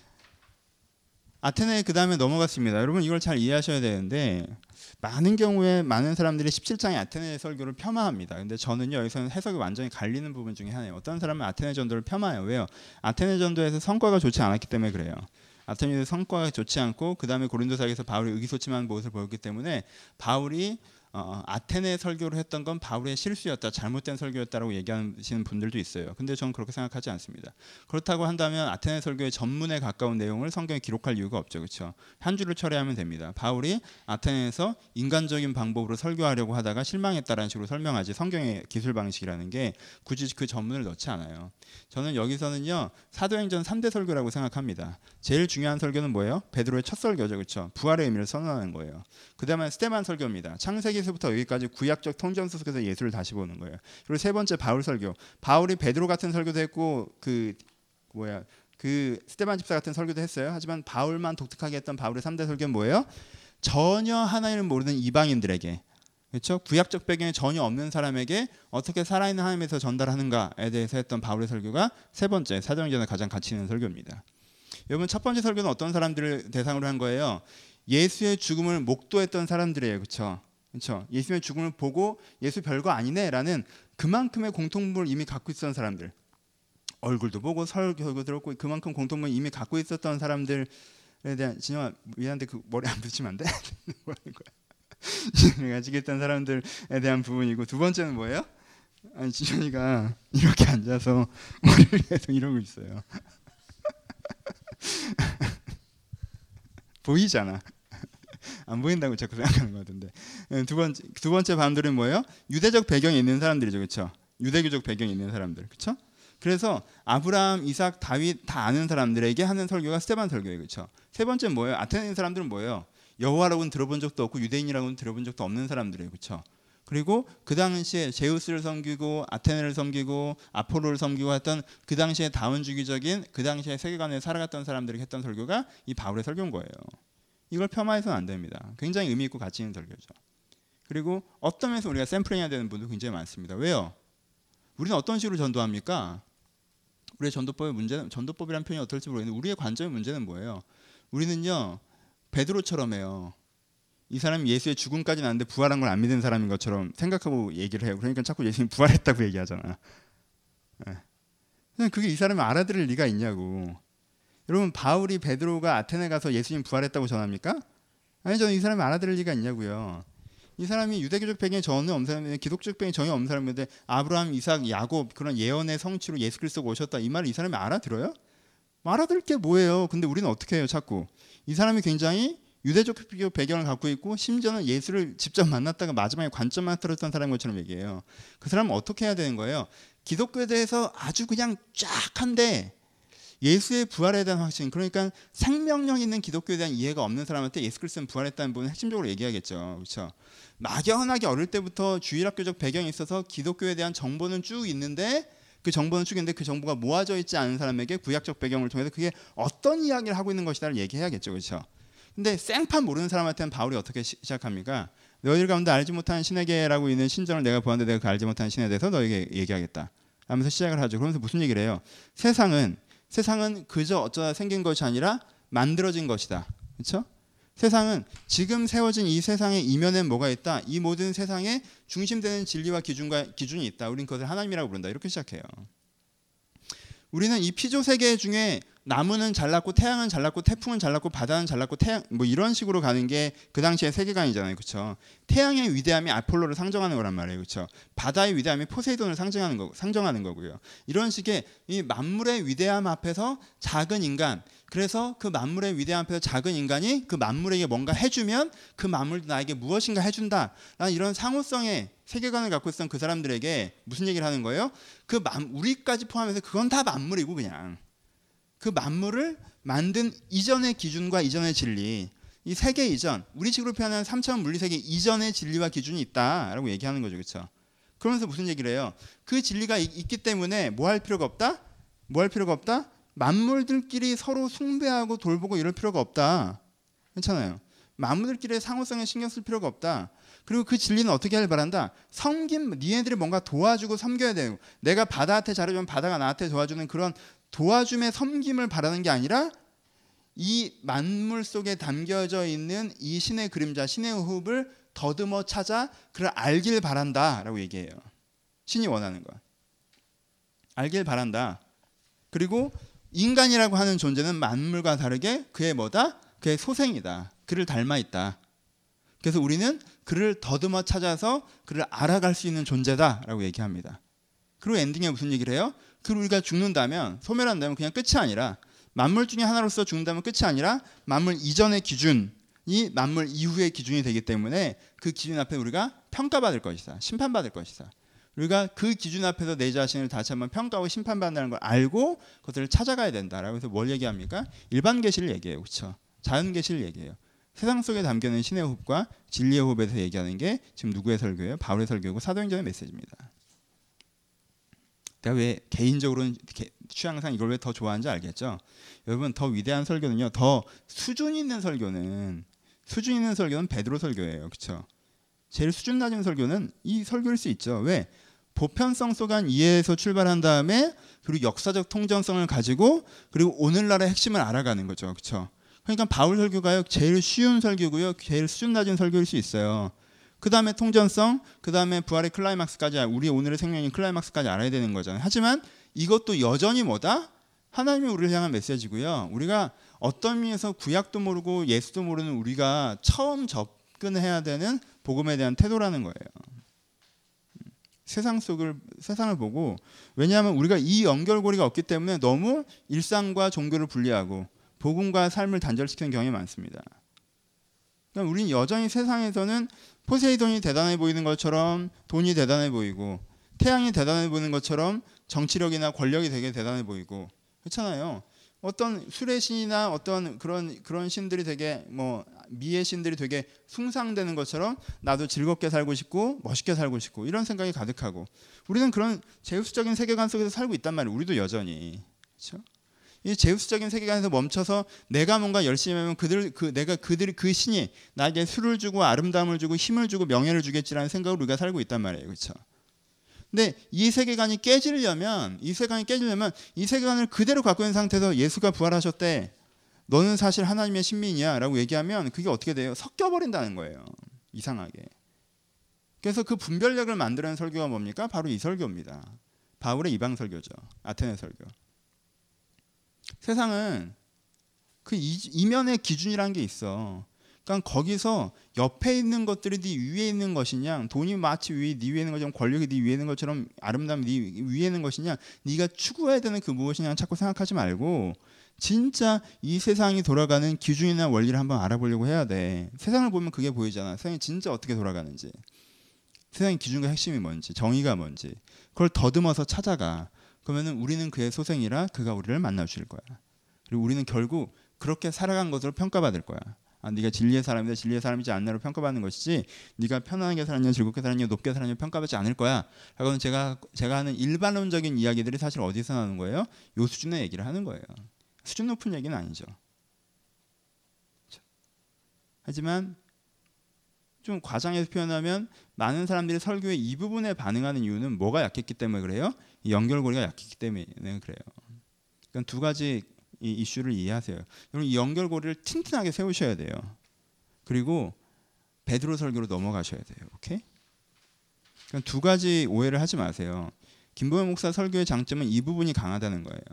아테네 그 다음에 넘어갔습니다. 여러분 이걸 잘 이해하셔야 되는데 많은 경우에 많은 사람들이 십칠 장의 아테네 설교를 폄하합니다. 근데 저는요 여기서는 해석이 완전히 갈리는 부분 중에 하나예요. 어떤 사람은 아테네 전도를 폄하해요. 왜요? 아테네 전도에서 성과가 좋지 않았기 때문에 그래요. 아테네에서 성과가 좋지 않고 그 다음에 고린도사역에서 바울이 의기소침한 모습을 보였기 때문에 바울이 어, 아테네 설교를 했던 건 바울의 실수였다, 잘못된 설교였다라고 얘기하시는 분들도 있어요. 근데 저는 그렇게 생각하지 않습니다. 그렇다고 한다면 아테네 설교의 전문에 가까운 내용을 성경에 기록할 이유가 없죠, 그렇죠? 한 줄을 처리하면 됩니다. 바울이 아테네에서 인간적인 방법으로 설교하려고 하다가 실망했다라는 식으로 설명하지 성경의 기술 방식이라는 게 굳이 그 전문을 넣지 않아요. 저는 여기서는요 사도행전 삼 대 설교라고 생각합니다. 제일 중요한 설교는 뭐예요? 베드로의 첫 설교죠, 그렇죠? 부활의 의미를 선언하는 거예요. 그 다음에 스데반 설교입니다. 창세기에서부터 여기까지 구약적 통전서 속에서 예수를 다시 보는 거예요. 그리고 세 번째 바울 설교. 바울이 베드로 같은 설교도 했고 그 뭐야 그 스데반 집사 같은 설교도 했어요. 하지만 바울만 독특하게 했던 바울의 삼 대 설교는 뭐예요? 전혀 하나님을 모르는 이방인들에게, 그렇죠? 구약적 배경에 전혀 없는 사람에게 어떻게 살아있는 하나님에서 전달하는가에 대해서 했던 바울의 설교가 세 번째 사도행전에 가장 가치 있는 설교입니다. 여러분 첫 번째 설교는 어떤 사람들을 대상으로 한 거예요? 예수의 죽음을 목도했던 사람들이에요, 그렇죠? 그렇죠? 예수의 죽음을 보고 예수 별거 아니네라는 그만큼의 공통분을 이미 갖고 있었던 사람들, 얼굴도 보고 설교도 들었고 그만큼 공통분을 이미 갖고 있었던 사람들에 대한, 진영아 미안한데 그 머리 안 붙이면 안 돼? 뭐라는 거야? 가지고 있던 사람들에 대한 부분이고, 두 번째는 뭐예요? 아니 지현이가 이렇게 앉아서 머리를 계속 이러고 있어요. 보이잖아. 안 보인다고 자꾸 생각하는 것 같은데. 두 번째 두 번째 반들은 뭐예요? 유대적 배경이 있는 사람들이죠, 그렇죠? 유대교적 배경이 있는 사람들, 그렇죠? 그래서 아브라함, 이삭, 다윗 다 아는 사람들에게 하는 설교가 스데반 설교예요, 그렇죠? 세 번째는 뭐예요? 아테네 사람들은 뭐예요? 여호와라고는 들어본 적도 없고 유대인이라고는 들어본 적도 없는 사람들이에요. 그렇죠? 그리고 그 당시에 제우스를 섬기고 아테네를 섬기고 아폴로를 섬기고 했던 그 당시에 다원주의적인 그 당시에 세계관에 살아갔던 사람들이 했던 설교가 이 바울의 설교인 거예요. 이걸 폄하해서는 안 됩니다. 굉장히 의미 있고 가치 있는 설교죠. 그리고 어떤 면에서 우리가 샘플링해야 되는 분도 굉장히 많습니다. 왜요? 우리는 어떤 식으로 전도합니까? 우리의 전도법의 문제는, 전도법이라는 표현이 어떨지 모르겠는데 우리의 관점의 문제는 뭐예요? 우리는요 베드로처럼 해요. 이 사람이 예수의 죽음까지는 아는데 부활한 걸 안 믿는 사람인 것처럼 생각하고 얘기를 해요. 그러니까 자꾸 예수님 부활했다고 얘기하잖아. 네. 그게 이 사람이 알아들을 리가 있냐고. 여러분 바울이 베드로가 아테네 가서 예수님 부활했다고 전합니까? 아니 저는 이 사람이 알아들을 리가 있냐고요. 이 사람이 유대교적 배경이 전혀 없는 사람인데 기독교적 배경이 전혀 없는 사람인데 아브라함, 이삭, 야곱 그런 예언의 성취로 예수 그리스도가 오셨다 이 말을 이 사람이 알아들어요? 알아들을 게 뭐예요? 근데 우리는 어떻게 해요? 자꾸 이 사람이 굉장히 유대적 배경을 갖고 있고 심지어는 예수를 직접 만났다가 마지막에 관점만 틀었던 사람인 것처럼 얘기해요. 그 사람은 어떻게 해야 되는 거예요? 기독교에 대해서 아주 그냥 쫙 한데 예수의 부활에 대한 확신, 그러니까 생명력 있는 기독교에 대한 이해가 없는 사람한테 예수 그리스도는 부활했다는 부분을 핵심적으로 얘기하겠죠. 그렇죠? 막연하게 어릴 때부터 주일학교적 배경이 있어서 기독교에 대한 정보는 쭉 있는데 그 정보는 쭉 있는데 그 정보가 모아져 있지 않은 사람에게 구약적 배경을 통해서 그게 어떤 이야기를 하고 있는 것이다를 얘기해야겠죠. 그렇죠? 근데 생판 모르는 사람한테는 바울이 어떻게 시, 시작합니까? 너희들 가운데 알지 못하는 신에게라고 있는 신전을 내가 보았는데 내가 그 알지 못하는 신에 대해서 너에게 얘기하겠다 하면서 시작을 하죠. 그러면서 무슨 얘기를 해요? 세상은 세상은 그저 어쩌다 생긴 것이 아니라 만들어진 것이다. 그렇죠? 세상은 지금 세워진 이 세상의 이면엔 뭐가 있다? 이 모든 세상에 중심되는 진리와 기준과 기준이 있다. 우린 그것을 하나님이라고 부른다. 이렇게 시작해요. 우리는 이 피조 세계 중에 나무는 잘났고 태양은 잘났고 태풍은 잘났고 바다는 잘났고 태양 뭐 이런 식으로 가는 게 그 당시의 세계관이잖아요. 그렇죠? 태양의 위대함이 아폴로를 상정하는 거란 말이에요. 그렇죠? 바다의 위대함이 포세이돈을 상정하는 거 상정하는 거고요. 이런 식의 이 만물의 위대함 앞에서 작은 인간, 그래서 그 만물의 위대함 앞에서 작은 인간이 그 만물에게 뭔가 해주면 그 만물도 나에게 무엇인가 해준다. 라는 이런 상호성의 세계관을 갖고 있었던 그 사람들에게 무슨 얘기를 하는 거예요? 그 만, 우리까지 포함해서 그건 다 만물이고 그냥 그 만물을 만든 이전의 기준과 이전의 진리, 이 세계 이전, 우리식으로 표현하는 삼차원 물리세계 이전의 진리와 기준이 있다라고 얘기하는 거죠. 그렇죠? 그러면서 무슨 얘기를 해요? 그 진리가 있기 때문에 뭐 할 필요가 없다? 뭐 할 필요가 없다? 만물들끼리 서로 숭배하고 돌보고 이럴 필요가 없다. 괜찮아요. 만물들끼리 상호성에 신경 쓸 필요가 없다. 그리고 그 진리는 어떻게 하길 바란다? 섬김, 니네들이 뭔가 도와주고 섬겨야 되고, 내가 바다한테 잘해주면 바다가 나한테 도와주는 그런 도와줌의 섬김을 바라는 게 아니라 이 만물 속에 담겨져 있는 이 신의 그림자, 신의 호흡을 더듬어 찾아 그를 알길 바란다라고 얘기해요. 신이 원하는 것. 알길 바란다. 그리고 인간이라고 하는 존재는 만물과 다르게 그의 뭐다? 그의 소생이다. 그를 닮아 있다. 그래서 우리는 그를 더듬어 찾아서 그를 알아갈 수 있는 존재다라고 얘기합니다. 그리고 엔딩에 무슨 얘기를 해요? 그리고 우리가 죽는다면, 소멸한다면 그냥 끝이 아니라, 만물 중에 하나로서 죽는다면 끝이 아니라 만물 이전의 기준이 만물 이후의 기준이 되기 때문에 그 기준 앞에 우리가 평가받을 것이다. 심판받을 것이다. 우리가 그 기준 앞에서 내 자신을 다시 한번 평가하고 심판받는다는 걸 알고 그것을 찾아가야 된다라고 해서 뭘 얘기합니까? 일반 계시를 얘기해요. 그렇죠? 자연 계시를 얘기해요. 세상 속에 담겨있는 신의 호흡과 진리의 호흡에 대해서 얘기하는 게 지금 누구의 설교예요? 바울의 설교고 사도행전의 메시지입니다. 내가 왜 개인적으로는 취향상 이걸 왜 더 좋아하는지 알겠죠? 여러분, 더 위대한 설교는요, 더 수준 있는 설교는 수준 있는 설교는 베드로 설교예요. 그렇죠? 제일 수준 낮은 설교는 이 설교일 수 있죠. 왜? 보편성 속한 이해에서 출발한 다음에 그리고 역사적 통전성을 가지고 그리고 오늘날의 핵심을 알아가는 거죠. 그렇죠? 그러니까 바울 설교가요, 제일 쉬운 설교고요, 제일 수준 낮은 설교일 수 있어요. 그 다음에 통전성, 그 다음에 부활의 클라이막스까지, 우리 오늘의 생명인 클라이막스까지 알아야 되는 거잖아요. 하지만 이것도 여전히 뭐다? 하나님이 우리를 향한 메시지고요. 우리가 어떤 의미에서 구약도 모르고 예수도 모르는 우리가 처음 접근해야 되는 복음에 대한 태도라는 거예요. 세상 속을 세상을 보고, 왜냐하면 우리가 이 연결고리가 없기 때문에 너무 일상과 종교를 분리하고 복음과 삶을 단절시키는 경향이 많습니다. 그러니까 우리는 여전히 세상에서는 포세이돈이 대단해 보이는 것처럼 돈이 대단해 보이고, 태양이 대단해 보이는 것처럼 정치력이나 권력이 되게 대단해 보이고, 그렇잖아요. 어떤 술의 신이나 어떤 그런 그런 신들이 되게 뭐 미의 신들이 되게 숭상되는 것처럼 나도 즐겁게 살고 싶고 멋있게 살고 싶고 이런 생각이 가득하고 우리는 그런 제우스적인 세계관 속에서 살고 있단 말이에요. 우리도 여전히. 그렇죠? 이 제우스적인 세계관에서 멈춰서 내가 뭔가 열심히 하면 그들 그 내가 그들이 그 신이 나에게 술을 주고 아름다움을 주고 힘을 주고 명예를 주겠지라는 생각으로 우리가 살고 있단 말이에요. 그렇죠? 근데 이 세계관이 깨지려면 이 세계관이 깨지려면 이 세계관을 그대로 갖고 있는 상태에서 예수가 부활하셨대. 너는 사실 하나님의 신민이야라고 얘기하면 그게 어떻게 돼요? 섞여 버린다는 거예요. 이상하게. 그래서 그 분별력을 만드는 설교가 뭡니까? 바로 이 설교입니다. 바울의 이방 설교죠. 아테네 설교. 세상은 그 이면의 기준이라는 게 있어. 그러니까 거기서 옆에 있는 것들이 네 위에 있는 것이냐, 돈이 마치 위, 네 위에 있는 것처럼 권력이 네 위에 있는 것처럼 아름다움이 네 위에 있는 것이냐, 네가 추구해야 되는 그 무엇이냐 자꾸 생각하지 말고 진짜 이 세상이 돌아가는 기준이나 원리를 한번 알아보려고 해야 돼. 세상을 보면 그게 보이잖아. 세상이 진짜 어떻게 돌아가는지, 세상의 기준과 핵심이 뭔지, 정의가 뭔지 그걸 더듬어서 찾아가. 그러면은 우리는 그의 소생이라 그가 우리를 만나 주실 거야. 그리고 우리는 결국 그렇게 살아간 것으로 평가받을 거야. 아, 네가 진리의 사람이다, 진리의 사람이지 않나로 평가받는 것이지, 네가 편안하게 살았냐, 즐겁게 살았냐, 높게 살았냐 평가받지 않을 거야. 라고는 제가 제가 하는 일반론적인 이야기들이 사실 어디서 나오는 거예요? 요 수준의 얘기를 하는 거예요. 수준 높은 얘기는 아니죠. 하지만 좀 과장해서 표현하면 많은 사람들이 설교의 이 부분에 반응하는 이유는 뭐가 약했기 때문에 그래요? 이 연결고리가 약했기 때문에 그래요. 그러니까 두 가지 이 이슈를 이해하세요. 여러분 이 연결고리를 튼튼하게 세우셔야 돼요. 그리고 베드로 설교로 넘어가셔야 돼요. 오케이? 그러니까 두 가지 오해를 하지 마세요. 김보현 목사 설교의 장점은 이 부분이 강하다는 거예요.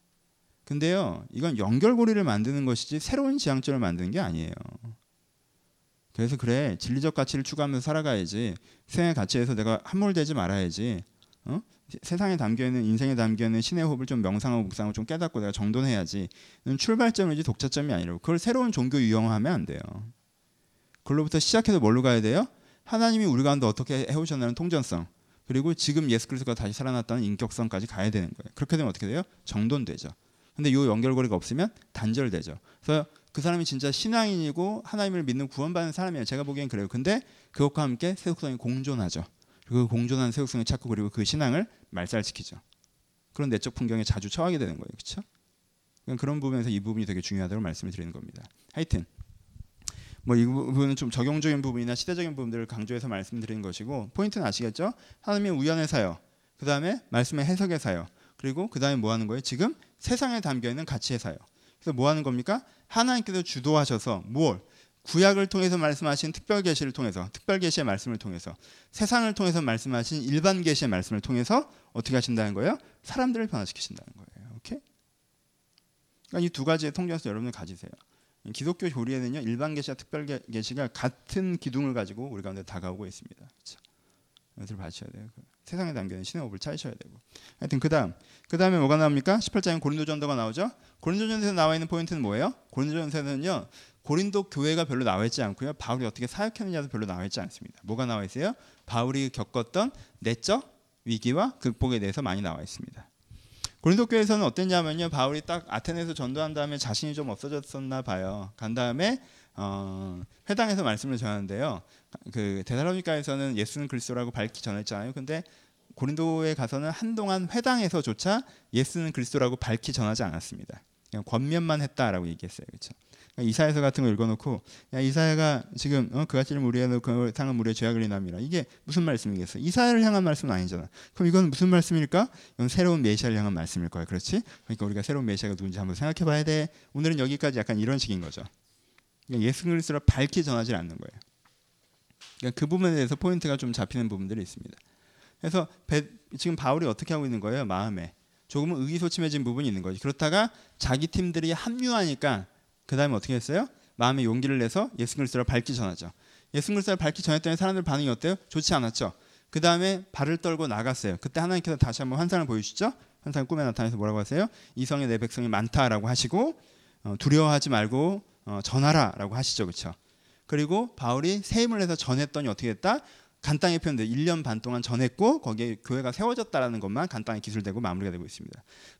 근데요, 이건 연결고리를 만드는 것이지 새로운 지향점을 만드는 게 아니에요. 그래서 그래, 진리적 가치를 추구하면서 살아가야지, 세상의 가치에서 내가 함몰되지 말아야지, 어? 세상에 담겨있는, 인생에 담겨있는 신의 호흡을 좀 명상하고 묵상하고 좀 깨닫고 내가 정돈해야지, 출발점이지 독차점이 아니라고. 그걸 새로운 종교 유형화하면 안 돼요. 그걸로부터 시작해서 뭘로 가야 돼요? 하나님이 우리 가운데 어떻게 해오셨나는 통전성, 그리고 지금 예수 그리스도가 다시 살아났다는 인격성까지 가야 되는 거예요. 그렇게 되면 어떻게 돼요? 정돈되죠. 근데 이 연결고리가 없으면 단절되죠. 그래서 그 사람이 진짜 신앙인이고 하나님을 믿는 구원받는 사람이에요. 제가 보기엔 그래요. 근데 그것과 함께 세속성이 공존하죠. 그리고 그 공존하는 세속성을 찾고 그리고 그 신앙을 말살시키죠. 그런 내적 풍경에 자주 처하게 되는 거예요. 그렇죠? 그런 부분에서 이 부분이 되게 중요하다고 말씀을 드리는 겁니다. 하여튼 뭐 이 부분은 좀 적용적인 부분이나 시대적인 부분들을 강조해서 말씀드리는 것이고, 포인트는 아시겠죠? 하나님의 우연의 사역, 그 다음에 말씀의 해석의 사역, 그리고 그 다음에 뭐 하는 거예요? 지금 세상에 담겨있는 가치의 사역. 그래서 뭐 하는 겁니까? 하나님께서 주도하셔서 뭘? 구약을 통해서 말씀하신 특별 계시를 통해서, 특별 계시의 말씀을 통해서, 세상을 통해서 말씀하신 일반 계시의 말씀을 통해서 어떻게 하신다는 거예요? 사람들을 변화시키신다는 거예요. 오케이? 그러니까 이 두 가지의 통전에서 여러분들 가지세요. 기독교 교리에는요, 일반 계시와 특별 계시가 같은 기둥을 가지고 우리 가운데 다가오고 있습니다. 그렇죠? 이것을 봐주셔야 돼요. 세상에 담겨있는 신의 호흡을 찾으셔야 되고. 하여튼 그 다음, 그 다음에 뭐가 나옵니까? 십팔 장에 고린도전도가 나오죠. 고린도전서에 나와 있는 포인트는 뭐예요? 고린도전서는요, 고린도 교회가 별로 나와 있지 않고요, 바울이 어떻게 사역했느냐도 별로 나와 있지 않습니다. 뭐가 나와 있어요? 바울이 겪었던 내적 위기와 극복에 대해서 많이 나와 있습니다. 고린도 교회에서는 어땠냐면요, 바울이 딱 아테네에서 전도한 다음에 자신이 좀 없어졌었나 봐요. 간 다음에 어, 회당에서 말씀을 전하는데요, 그 데살로니가에서는 예수는 그리스도라고 밝히 전했잖아요. 근데 고린도에 가서는 한동안 회당에서조차 예수는 그리스도라고 밝히 전하지 않았습니다. 그냥 권면만 했다라고 얘기했어요. 그렇죠? 그러니까 이사야서 같은 거 읽어놓고, 야, 이사야가 지금 어, 그 가치를 무리해놓고 그 상은 무리의 죄악을 인함이라, 이게 무슨 말씀이겠어? 이사야를 향한 말씀은 아니잖아. 그럼 이건 무슨 말씀일까? 이건 새로운 메시아를 향한 말씀일 거야. 그렇지? 그러니까 우리가 새로운 메시아가 누군지 한번 생각해봐야 돼. 오늘은 여기까지 약간 이런 식인 거죠. 그러니까 예수 그리스도를 밝히 전하지 않는 거예요. 그러니까 그 부분에 대해서 포인트가 좀 잡히는 부분들이 있습니다. 그래서 배, 지금 바울이 어떻게 하고 있는 거예요? 마음에 조금은 의기소침해진 부분이 있는 거죠. 그렇다가 자기 팀들이 합류하니까 그 다음에 어떻게 했어요? 마음에 용기를 내서 예수 그리스도를 밝히 전하죠. 예수 그리스도를 밝히 전했더니 사람들 반응이 어때요? 좋지 않았죠. 그 다음에 발을 떨고 나갔어요. 그때 하나님께서 다시 한번 환상을 보여주시죠. 환상 꿈에 나타나서 뭐라고 하세요? 이 성에 내 백성이 많다라고 하시고, 어, 두려워하지 말고 어, 전하라라고 하시죠. 그렇죠? 그리고 바울이 새 힘을 내서 전했더니 어떻게 했다? 간단히 표현돼 일 년 반 동안 전했고 거기에 교회가 세워졌다라는 것만 간단히 기술되고 마무리가 되고 있습니다. 그러니까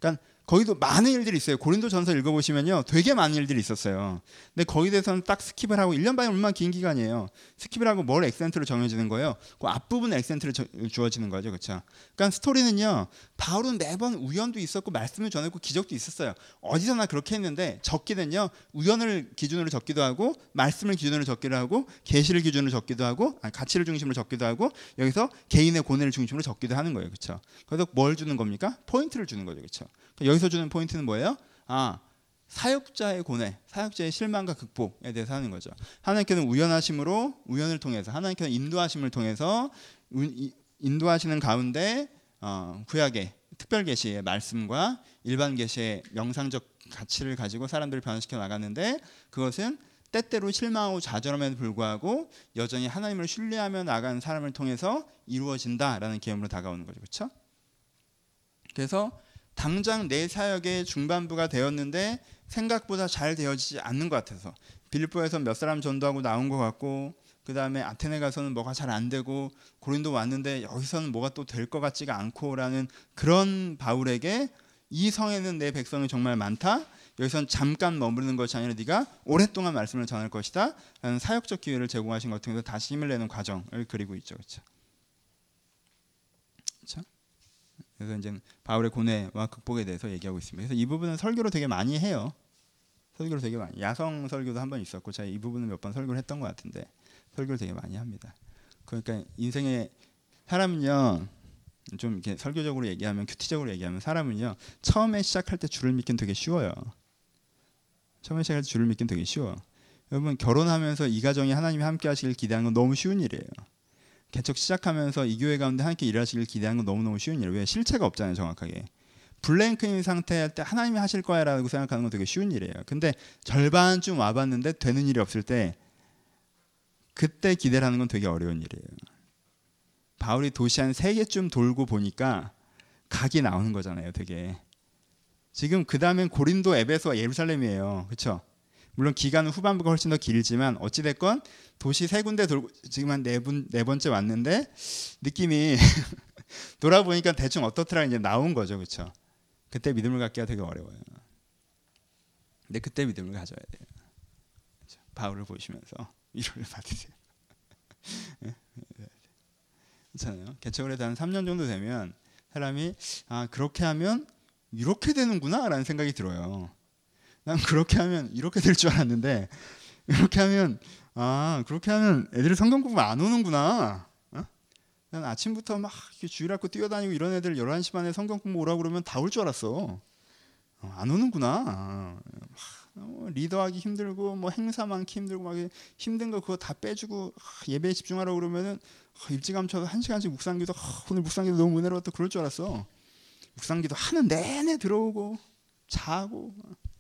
거기도 많은 일들이 있어요. 고린도전서 읽어보시면요, 되게 많은 일들이 있었어요. 근데 거기에 대해서는 딱 스킵을 하고 일 년 반이 얼마나 긴 기간이에요. 스킵을 하고 뭘 액센트로 정해지는 거예요. 그 앞부분 액센트를 저, 주어지는 거죠, 그렇죠? 그러니까 스토리는요, 바울은 매번 우연도 있었고 말씀을 전했고 기적도 있었어요. 어디서나 그렇게 했는데 적기는요, 우연을 기준으로 적기도 하고 말씀을 기준으로 적기도 하고 계시를 기준으로 적기도 하고 아니, 가치를 중심으로 적기도 하고 여기서 개인의 고뇌를 중심으로 적기도 하는 거예요, 그렇죠? 그래서 뭘 주는 겁니까? 포인트를 주는 거죠, 그렇죠? 여기서 주는 포인트는 뭐예요? 아, 사역자의 고뇌, 사역자의 실망과 극복에 대해서 하는 거죠. 하나님께는 우연하심으로, 우연을 통해서, 하나님께는 인도하심을 통해서 인도하시는 가운데 어, 구약의 특별 계시의 말씀과 일반 계시의 명상적 가치를 가지고 사람들을 변화시켜 나갔는데, 그것은 때때로 실망하고 좌절함에도 불구하고 여전히 하나님을 신뢰하며 나간 사람을 통해서 이루어진다라는 개념으로 다가오는 거죠, 그렇죠? 그래서 당장 내 사역의 중반부가 되었는데 생각보다 잘 되어지지 않는 것 같아서, 빌립보에서 몇 사람 전도하고 나온 것 같고, 그 다음에 아테네 가서는 뭐가 잘 안 되고, 고린도 왔는데 여기서는 뭐가 또 될 것 같지가 않고라는 그런 바울에게, 이 성에는 내 백성이 정말 많다, 여기서는 잠깐 머무르는 것이 아니라 네가 오랫동안 말씀을 전할 것이다 라는 사역적 기회를 제공하신 것 통해서 다시 힘을 내는 과정을 그리고 있죠, 그렇죠? 그렇죠? 그래서 이제 바울의 고뇌와 극복에 대해서 얘기하고 있습니다. 그래서 이 부분은 설교로 되게 많이 해요. 설교로 되게 많이. 야성 설교도 한 번 있었고, 제가 이 부분은 몇 번 설교를 했던 것 같은데 설교를 되게 많이 합니다. 그러니까 인생의 사람은요, 좀 이렇게 설교적으로 얘기하면, 큐티적으로 얘기하면 사람은요, 처음에 시작할 때 줄을 믿기는 되게 쉬워요. 처음에 시작할 때 줄을 믿기는 되게 쉬워. 여러분 결혼하면서 이 가정이 하나님이 함께 하시길 기대하는 건 너무 쉬운 일이에요. 개척 시작하면서 이 교회 가운데 함께 일하시길 기대하는 건 너무너무 쉬운 일이에요. 왜? 실체가 없잖아요, 정확하게. 블랭크인 상태일 때 하나님이 하실 거야 라고 생각하는 건 되게 쉬운 일이에요. 근데 절반쯤 와봤는데 되는 일이 없을 때, 그때 기대를 하는 건 되게 어려운 일이에요. 바울이 도시 한 세 개쯤 돌고 보니까 각이 나오는 거잖아요, 되게. 지금 그 다음엔 고린도, 에베소, 예루살렘이에요, 그렇죠? 물론 기간은 후반부가 훨씬 더 길지만 어찌됐건 도시 세 군데 돌고 지금 한 네 분, 네 번째 왔는데 느낌이 돌아보니까 대충 어떻더라 이제 나온 거죠, 그렇죠? 그때 믿음을 갖기가 되게 어려워요. 근데 그때 믿음을 가져야 돼요. 그렇죠? 바울을 보시면서 위로를 받으세요. 그렇잖아요. 개척을 해도 한 삼 년 정도 되면 사람이 아 그렇게 하면 이렇게 되는구나 라는 생각이 들어요. 난 그렇게 하면 이렇게 될 줄 알았는데, 이렇게 하면 아 그렇게 하면 애들이 성경 공부 안 오는구나. 어? 난 아침부터 막 주일 학교 뛰어다니고 이런 애들 열한 시 반에 성경 공부 오라고 그러면 다 올 줄 알았어. 어, 안 오는구나. 어, 리더하기 힘들고 뭐 행사 많기 힘들고 막 힘든 거 그거 다 빼주고 예배에 집중하라고 그러면은 일찌감쳐서 한 시간씩 묵상기도 오늘 묵상기도 너무 은혜로웠다 그럴 줄 알았어. 묵상기도 하는 내내 들어오고 자고.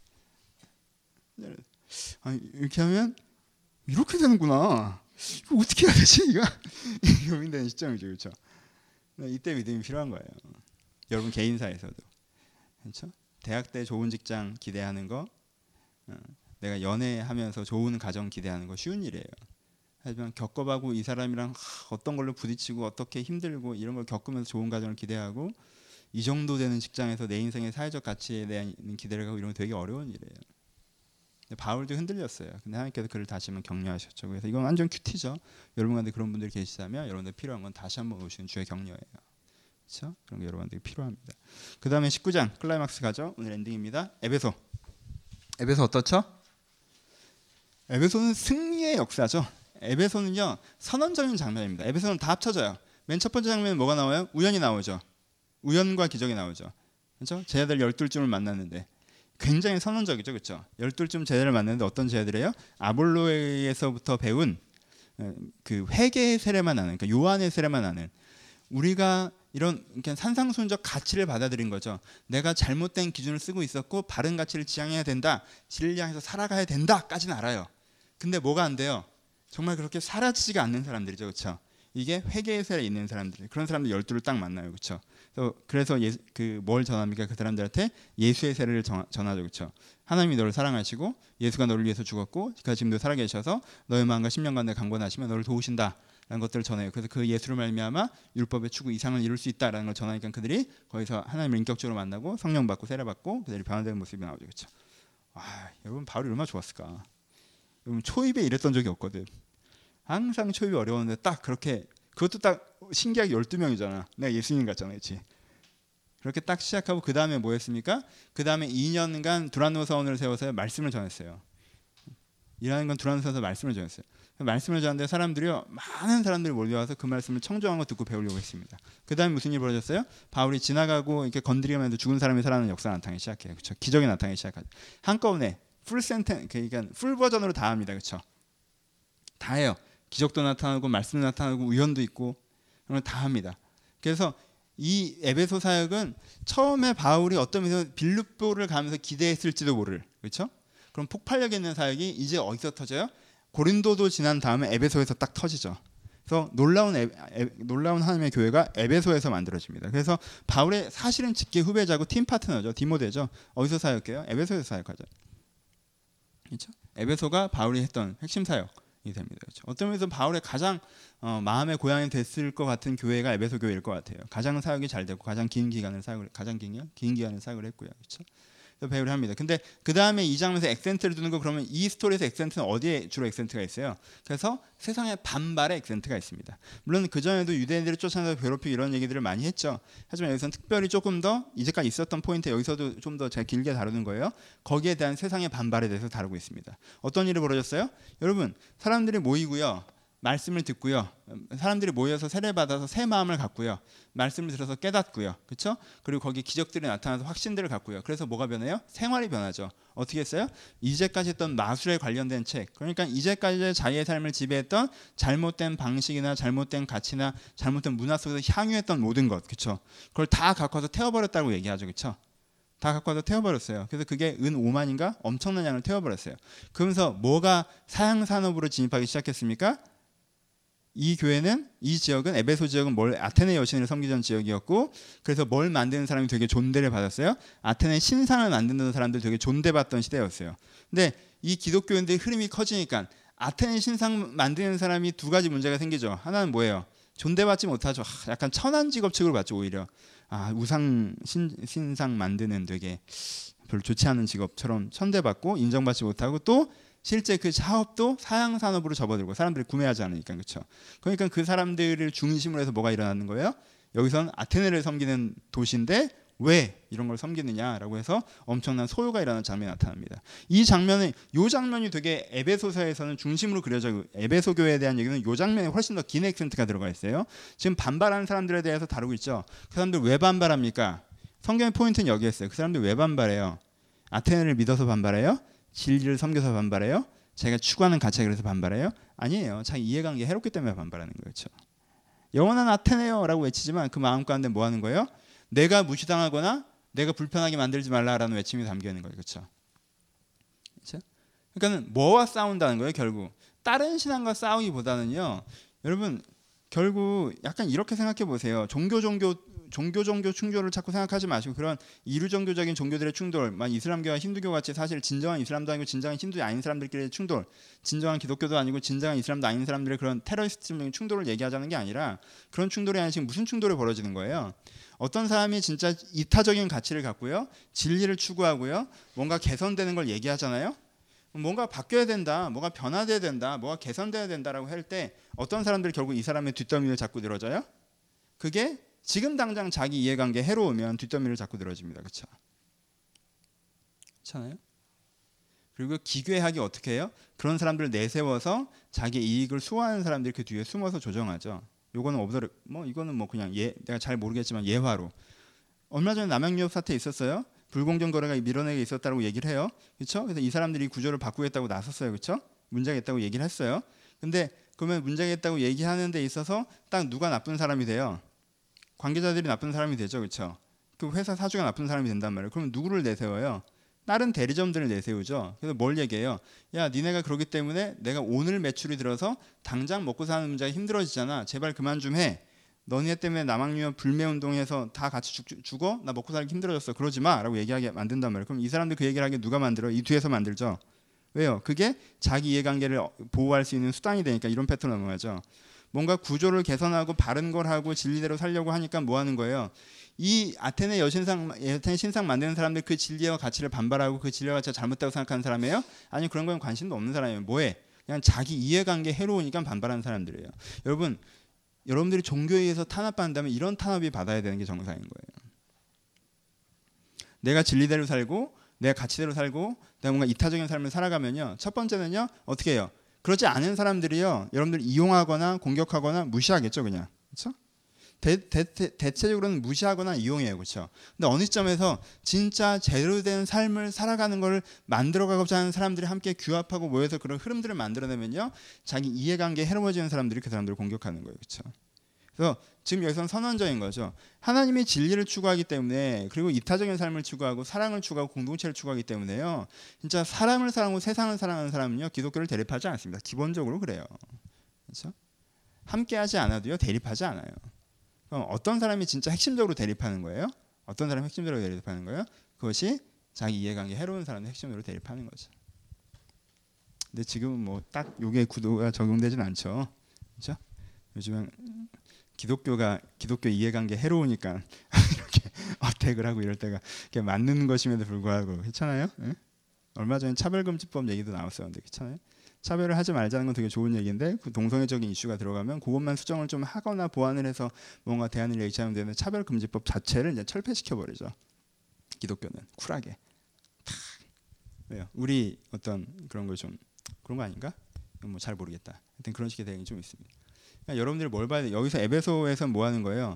아니, 이렇게 하면 이렇게 되는구나. 이거 어떻게 해야 되지? 이거 고민되는 시점이죠, 그렇죠? 이때 믿음이 필요한 거예요. 여러분 개인사에서도, 그렇죠? 대학 때 좋은 직장 기대하는 거, 내가 연애하면서 좋은 가정 기대하는 거 쉬운 일이에요. 하지만 겪어보고 이 사람이랑 어떤 걸로 부딪히고 어떻게 힘들고 이런 걸 겪으면서 좋은 가정을 기대하고 이 정도 되는 직장에서 내 인생의 사회적 가치에 대한 기대를 하고 이런 건 되게 어려운 일이에요. 바울도 흔들렸어요. 근데 하나님께서 그를 다시 한번 격려하셨죠. 그래서 이건 완전 큐티죠. 여러분 가운데 그런 분들이 계시다면 여러분들 필요한 건 다시 한번 오시는 주의 격려예요. 그렇죠? 그런 게 여러분들이 필요합니다. 그 다음에 십구 장 클라이막스 가죠. 오늘 엔딩입니다. 에베소. 에베소 어떻죠? 에베소는 승리의 역사죠. 에베소는요 선언적인 장면입니다. 에베소는 다 합쳐져요. 맨 첫 번째 장면은 뭐가 나와요? 우연이 나오죠. 우연과 기적이 나오죠. 그렇죠? 제자들 열둘쯤을 만났는데 굉장히 선언적이죠, 그렇죠? 열둘쯤 제자를 만났는데 어떤 제자들이에요? 아볼로에서부터 배운 그 회개의 세례만 하는, 그러니까 요한의 세례만 하는, 우리가 이런 그냥 산상순적 가치를 받아들인 거죠. 내가 잘못된 기준을 쓰고 있었고 바른 가치를 지향해야 된다, 진리향해서 살아가야 된다까지는 알아요. 근데 뭐가 안 돼요? 정말 그렇게 사라지지가 않는 사람들이죠, 그렇죠? 이게 회개의 세례에 있는 사람들, 그런 사람들 열둘을 딱 만나요, 그렇죠? 그래서 예, 그 뭘 전합니까? 그 사람들한테 예수의 세례를 전, 전하죠, 그렇죠? 하나님이 너를 사랑하시고 예수가 너를 위해서 죽었고 지금도 살아계셔서 너의 마음과 심령과 내 강권하시며 너를 도우신다라는 것들을 전해요. 그래서 그 예수로 말미암아 율법의 추구 이상을 이룰 수 있다라는 걸 전하니까 그들이 거기서 하나님을 인격적으로 만나고 성령 받고 세례 받고 그들이 변화되는 모습이 나오죠. 그렇죠? 와, 여러분 바울이 얼마나 좋았을까. 여러분 초입에 이랬던 적이 없거든. 항상 초입이 어려웠는데 딱 그렇게, 그것도 딱 신기하게 열두 명이잖아. 내가 예수님 같잖아. 그렇지? 그렇게 딱 시작하고 그 다음에 뭐 했습니까? 그 다음에 이 년간 두란노 서원을 세워서 말씀을 전했어요. 일하는 건 두란노 서원에서 말씀을 전했어요. 말씀을 전하는데 사람들이요, 많은 사람들이 몰려와서 그 말씀을 청정한 거 듣고 배우려고 했습니다. 그 다음에 무슨 일이 벌어졌어요? 바울이 지나가고 이렇게 건드리면 해도 죽은 사람이 살아나는 역사가 나타나기 시작해요. 그렇죠? 기적이 나타나기 시작하죠. 한꺼번에 풀 센텐, 그러니까 풀 버전으로 다 합니다. 그렇죠? 다 해요. 기적도 나타나고 말씀도 나타나고 우연도 있고 그런 걸 다 합니다. 그래서 이 에베소 사역은 처음에 바울이 어떤 면에서 빌립보를 가면서 기대했을지도 모를, 그렇죠? 그럼 폭발력 있는 사역이 이제 어디서 터져요? 고린도도 지난 다음에 에베소에서 딱 터지죠. 그래서 놀라운 에, 에, 놀라운 하나님의 교회가 에베소에서 만들어집니다. 그래서 바울의 사실은 직계 후배자고 팀 파트너죠. 디모데죠. 어디서 사역해요? 에베소에서 사역하죠. 그렇죠? 에베소가 바울이 했던 핵심 사역이 됩니다. 그렇죠? 어떤 면에서 바울의 가장 어, 마음의 고향이 됐을 것 같은 교회가 에베소 교회일 것 같아요. 가장 사역이 잘 되고 가장 긴 기간을 사역을 가장 긴, 긴 기간을 사역을 했고요. 그렇죠? 배우를 합니다. 근데 그 다음에 이 장면에서 액센트를 두는 거, 그러면 이 스토리에서 액센트는 어디에 주로 액센트가 있어요? 그래서 세상의 반발의 액센트가 있습니다. 물론 그 전에도 유대인들을 쫓아내서 괴롭히고 이런 얘기들을 많이 했죠. 하지만 여기서는 특별히 조금 더 이제까지 있었던 포인트, 여기서도 좀 더 제가 길게 다루는 거예요. 거기에 대한 세상의 반발에 대해서 다루고 있습니다. 어떤 일이 벌어졌어요? 여러분, 사람들이 모이고요, 말씀을 듣고요, 사람들이 모여서 세례 받아서 새 마음을 갖고요, 말씀을 들어서 깨닫고요, 그렇죠? 그리고 거기 기적들이 나타나서 확신들을 갖고요. 그래서 뭐가 변해요? 생활이 변하죠. 어떻게 했어요? 이제까지 했던 마술에 관련된 책, 그러니까 이제까지 자기의 삶을 지배했던 잘못된 방식이나 잘못된 가치나 잘못된 문화 속에서 향유했던 모든 것, 그렇죠? 그걸 다 갖고 와서 태워버렸다고 얘기하죠, 그렇죠? 다 갖고 와서 태워버렸어요. 그래서 그게 은 오만인가? 엄청난 양을 태워버렸어요. 그러면서 뭐가 사양산업으로 진입하기 시작했습니까? 이 교회는, 이 지역은, 에베소 지역은 뭘, 아테네 여신을 섬기던 지역이었고, 그래서 뭘 만드는 사람이 되게 존대를 받았어요. 아테네 신상을 만드는 사람들 되게 존대받던 시대였어요. 근데 이 기독교인들의 흐름이 커지니까 아테네 신상 만드는 사람이 두 가지 문제가 생기죠. 하나는 뭐예요? 존대받지 못하죠. 약간 천한 직업 취급을 받죠. 오히려 아, 우상 신, 신상 만드는 되게 별로 좋지 않은 직업처럼 천대받고 인정받지 못하고, 또 실제 그 사업도 사양 산업으로 접어들고 사람들이 구매하지 않으니까, 그렇죠? 그러니까 그 사람들을 중심으로 해서 뭐가 일어나는 거예요? 여기선 아테네를 섬기는 도시인데 왜 이런 걸 섬기느냐라고 해서 엄청난 소요가 일어나는 장면이 나타납니다. 이 장면이, 요 장면이 되게 에베소서에서는 중심으로 그려져, 에베소 교회에 대한 얘기는 요 장면에 훨씬 더 긴 액센트가 들어가 있어요. 지금 반발하는 사람들에 대해서 다루고 있죠. 그 사람들 왜 반발합니까? 성경의 포인트는 여기에 있어요. 그 사람들 왜 반발해요? 아테네를 믿어서 반발해요? 진리를 섬겨서 반발해요? 자기가 추구하는 가치가 그래서 반발해요? 아니에요. 자기 이해관계 해롭기 때문에 반발하는 거예요. 그렇죠? 영원한 아테네요라고 외치지만 그 마음 가운데 뭐 하는 거예요? 내가 무시당하거나 내가 불편하게 만들지 말라라는 외침이 담겨 있는 거예요. 그렇죠? 그렇죠? 그러니까는 뭐와 싸운다는 거예요, 결국. 다른 신앙과 싸우기보다는요, 여러분, 결국 약간 이렇게 생각해 보세요. 종교 종교 종교 종교 충돌을 자꾸 생각하지 마시고, 그런 이루 종교적인 종교들의 충돌, 만 이슬람교와 힌두교 같이 사실 진정한 이슬람도 아니고 진정한 힌두 아닌 사람들끼리의 충돌, 진정한 기독교도 아니고 진정한 이슬람도 아닌 사람들의 그런 테러리스트적인 충돌을 얘기하자는 게 아니라, 그런 충돌이 아니라 지금 무슨 충돌이 벌어지는 거예요? 어떤 사람이 진짜 이타적인 가치를 갖고요, 진리를 추구하고요, 뭔가 개선되는 걸 얘기하잖아요. 뭔가 바뀌어야 된다, 뭐가 변화돼야 된다, 뭐가 개선돼야 된다라고 할 때 어떤 사람들이 결국 이 사람의 뒷덜미를 잡고 늘어져요? 그게 지금 당장 자기 이해관계 해로우면 뒷덜미를 잡고 늘어집니다. 그렇죠? 그렇잖아요? 그리고 기괴하게 어떻게 해요? 그런 사람들을 내세워서 자기 이익을 수호하는 사람들이 그 뒤에 숨어서 조정하죠. 요거는 오버더, 뭐 이거는 뭐 그냥 예, 내가 잘 모르겠지만 예화로. 얼마 전에 남양유업 사태 있었어요. 불공정 거래가 밀어내게 있었다고 얘기를 해요. 그렇죠? 그래서 이 사람들이 구조를 바꾸겠다고 나섰어요. 그렇죠? 문제가 있다고 얘기를 했어요. 근데 그러면 문제가 있다고 얘기하는 데 있어서 딱 누가 나쁜 사람이 돼요? 관계자들이 나쁜 사람이 되죠. 그렇죠? 그 회사 사주가 나쁜 사람이 된단 말이에요. 그러면 누구를 내세워요? 다른 대리점들을 내세우죠. 그래서 뭘 얘기해요? 야, 니네가 그러기 때문에 내가 오늘 매출이 들어서 당장 먹고 사는 문제가 힘들어지잖아. 제발 그만 좀 해. 너네 때문에 남양유업 불매운동해서 다 같이 죽, 죽어? 나 먹고 살기 힘들어졌어. 그러지 마 라고 얘기하게 만든단 말이에요. 그럼 이 사람들 그 얘기를 하게 누가 만들어? 이 뒤에서 만들죠. 왜요? 그게 자기 이해관계를 보호할 수 있는 수단이 되니까 이런 패턴을 넘어가죠. 뭔가 구조를 개선하고 바른 걸 하고 진리대로 살려고 하니까 뭐 하는 거예요? 이 아테네 여신상, 아테네 신상 만드는 사람들 그 진리와 가치를 반발하고 그 진리와 가치가 잘못다고 생각하는 사람이에요? 아니 그런 건 관심도 없는 사람이에요. 뭐해? 그냥 자기 이해관계 해로우니까 반발하는 사람들이에요. 여러분, 여러분들이 종교에 의해서 탄압받는다면 이런 탄압이 받아야 되는 게 정상인 거예요. 내가 진리대로 살고 내가 가치대로 살고 내가 뭔가 이타적인 삶을 살아가면요. 첫 번째는요. 어떻게 해요? 그렇지 않은 사람들이요. 여러분들 이용하거나 공격하거나 무시하겠죠. 그냥. 그렇죠? 대, 대, 대, 대체적으로는 무시하거나 이용해요. 그렇죠? 근데 어느 시점에서 진짜 제대로 된 삶을 살아가는 걸 만들어가고자 하는 사람들이 함께 규합하고 모여서 그런 흐름들을 만들어내면요. 자기 이해관계에 해로워지는 사람들이 그 사람들을 공격하는 거예요. 그렇죠? 그래서 지금 여기서는 선언적인 거죠. 하나님의 진리를 추구하기 때문에 그리고 이타적인 삶을 추구하고 사랑을 추구하고 공동체를 추구하기 때문에요. 진짜 사람을 사랑하고 세상을 사랑하는 사람은요. 기독교를 대립하지 않습니다. 기본적으로 그래요. 그렇죠? 함께하지 않아도요. 대립하지 않아요. 그럼 어떤 사람이 진짜 핵심적으로 대립하는 거예요? 어떤 사람이 핵심적으로 대립하는 거예요? 그것이 자기 이해관계 해로운 사람의 핵심적으로 대립하는 거죠. 근데 지금은 뭐 딱 요게 구도가 적용되진 않죠. 그렇죠? 요즘은 기독교가 기독교 이해관계 해로우니까 이렇게 어택을 하고 이럴 때가 맞는 것임에도 불구하고 그렇잖아요. 예? 얼마 전에 차별금지법 얘기도 나왔었는데 그렇잖아요. 차별을 하지 말자는 건 되게 좋은 얘기인데 그 동성애적인 이슈가 들어가면 그것만 수정을 좀 하거나 보완을 해서 뭔가 대안을 얘기하면 되는데 차별금지법 자체를 이제 철폐시켜 버리죠. 기독교는 쿨하게. 탁. 왜요? 우리 어떤 그런 거 좀 그런 거 아닌가? 뭐 잘 모르겠다. 하여튼 그런 식의 대응이 좀 있습니다. 그러니까 여러분들이 뭘 봐야 돼? 여기서 에베소에서 뭐 하는 거예요?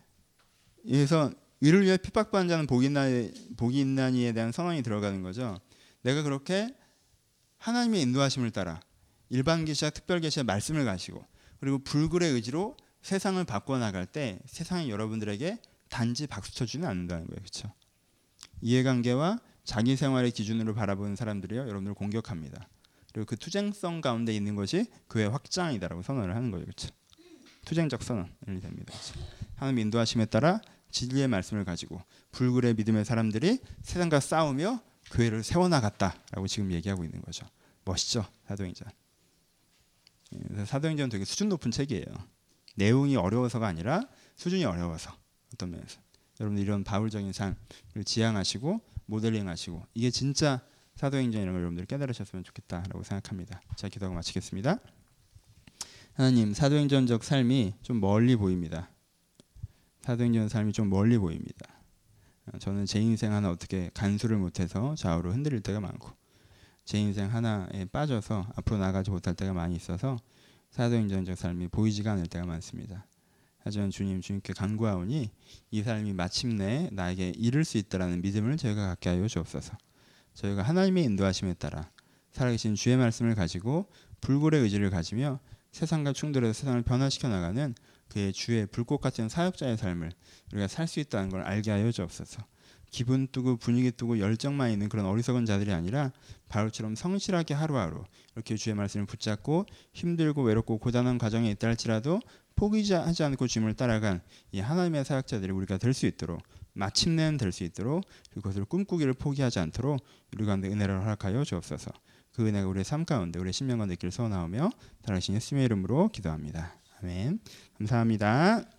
여기서 이를 위해 핍박받는 자는 복이 있나니, 복이 있나니에 대한 선언이 들어가는 거죠. 내가 그렇게 하나님의 인도하심을 따라 일반 계시와 특별 계시의 말씀을 가지고 그리고 불굴의 의지로 세상을 바꿔나갈 때 세상이 여러분들에게 단지 박수 쳐주지는 않는다는 거예요. 그렇죠? 이해관계와 자기 생활의 기준으로 바라보는 사람들이요. 여러분들을 공격합니다. 그리고 그 투쟁성 가운데 있는 것이 교회 확장이다라고 선언을 하는 거죠. 그렇죠? 투쟁적 선언이 됩니다. 그렇죠? 하나님 인도하심에 따라 진리의 말씀을 가지고 불굴의 믿음의 사람들이 세상과 싸우며 교회를 세워나갔다라고 지금 얘기하고 있는 거죠. 멋있죠? 사도행전. 사도행전은 되게 수준 높은 책이에요. 내용이 어려워서가 아니라 수준이 어려워서 어떤 면에서 여러분들 이런 바울적인 삶을 지향하시고 모델링하시고 이게 진짜 사도행전이라는 걸 여러분들이 깨달으셨으면 좋겠다라고 생각합니다. 자, 기도하고 마치겠습니다. 하나님, 사도행전적 삶이 좀 멀리 보입니다. 사도행전 삶이 좀 멀리 보입니다. 저는 제 인생 하나 어떻게 간수를 못해서 좌우로 흔들릴 때가 많고 제 인생 하나에 빠져서 앞으로 나가지 못할 때가 많이 있어서 사도행전적 삶이 보이지가 않을 때가 많습니다. 하지만 주님, 주님께 간구하오니 이 삶이 마침내 나에게 이룰 수 있다라는 믿음을 저희가 갖게 하여 주옵소서. 저희가 하나님의 인도하심에 따라 살아계신 주의 말씀을 가지고 불굴의 의지를 가지며 세상과 충돌해서 세상을 변화시켜 나가는 그의 주의 불꽃 같은 사역자의 삶을 우리가 살 수 있다는 걸 알게 하여 주옵소서. 기분 뜨고 분위기 뜨고 열정만 있는 그런 어리석은 자들이 아니라 바울처럼 성실하게 하루하루 이렇게 주의 말씀을 붙잡고 힘들고 외롭고 고단한 과정에 있다 할지라도 포기하지 않고 주님을 따라간 이 하나님의 사역자들이 우리가 될 수 있도록 마침내는 될 수 있도록 그것을 꿈꾸기를 포기하지 않도록 우리 가운데 은혜를 허락하여 주옵소서. 그 은혜가 우리의 삶 가운데 우리의 심령 가운데 있기를 소원하오며 살아계신 예수님의 이름으로 기도합니다. 아멘. 감사합니다.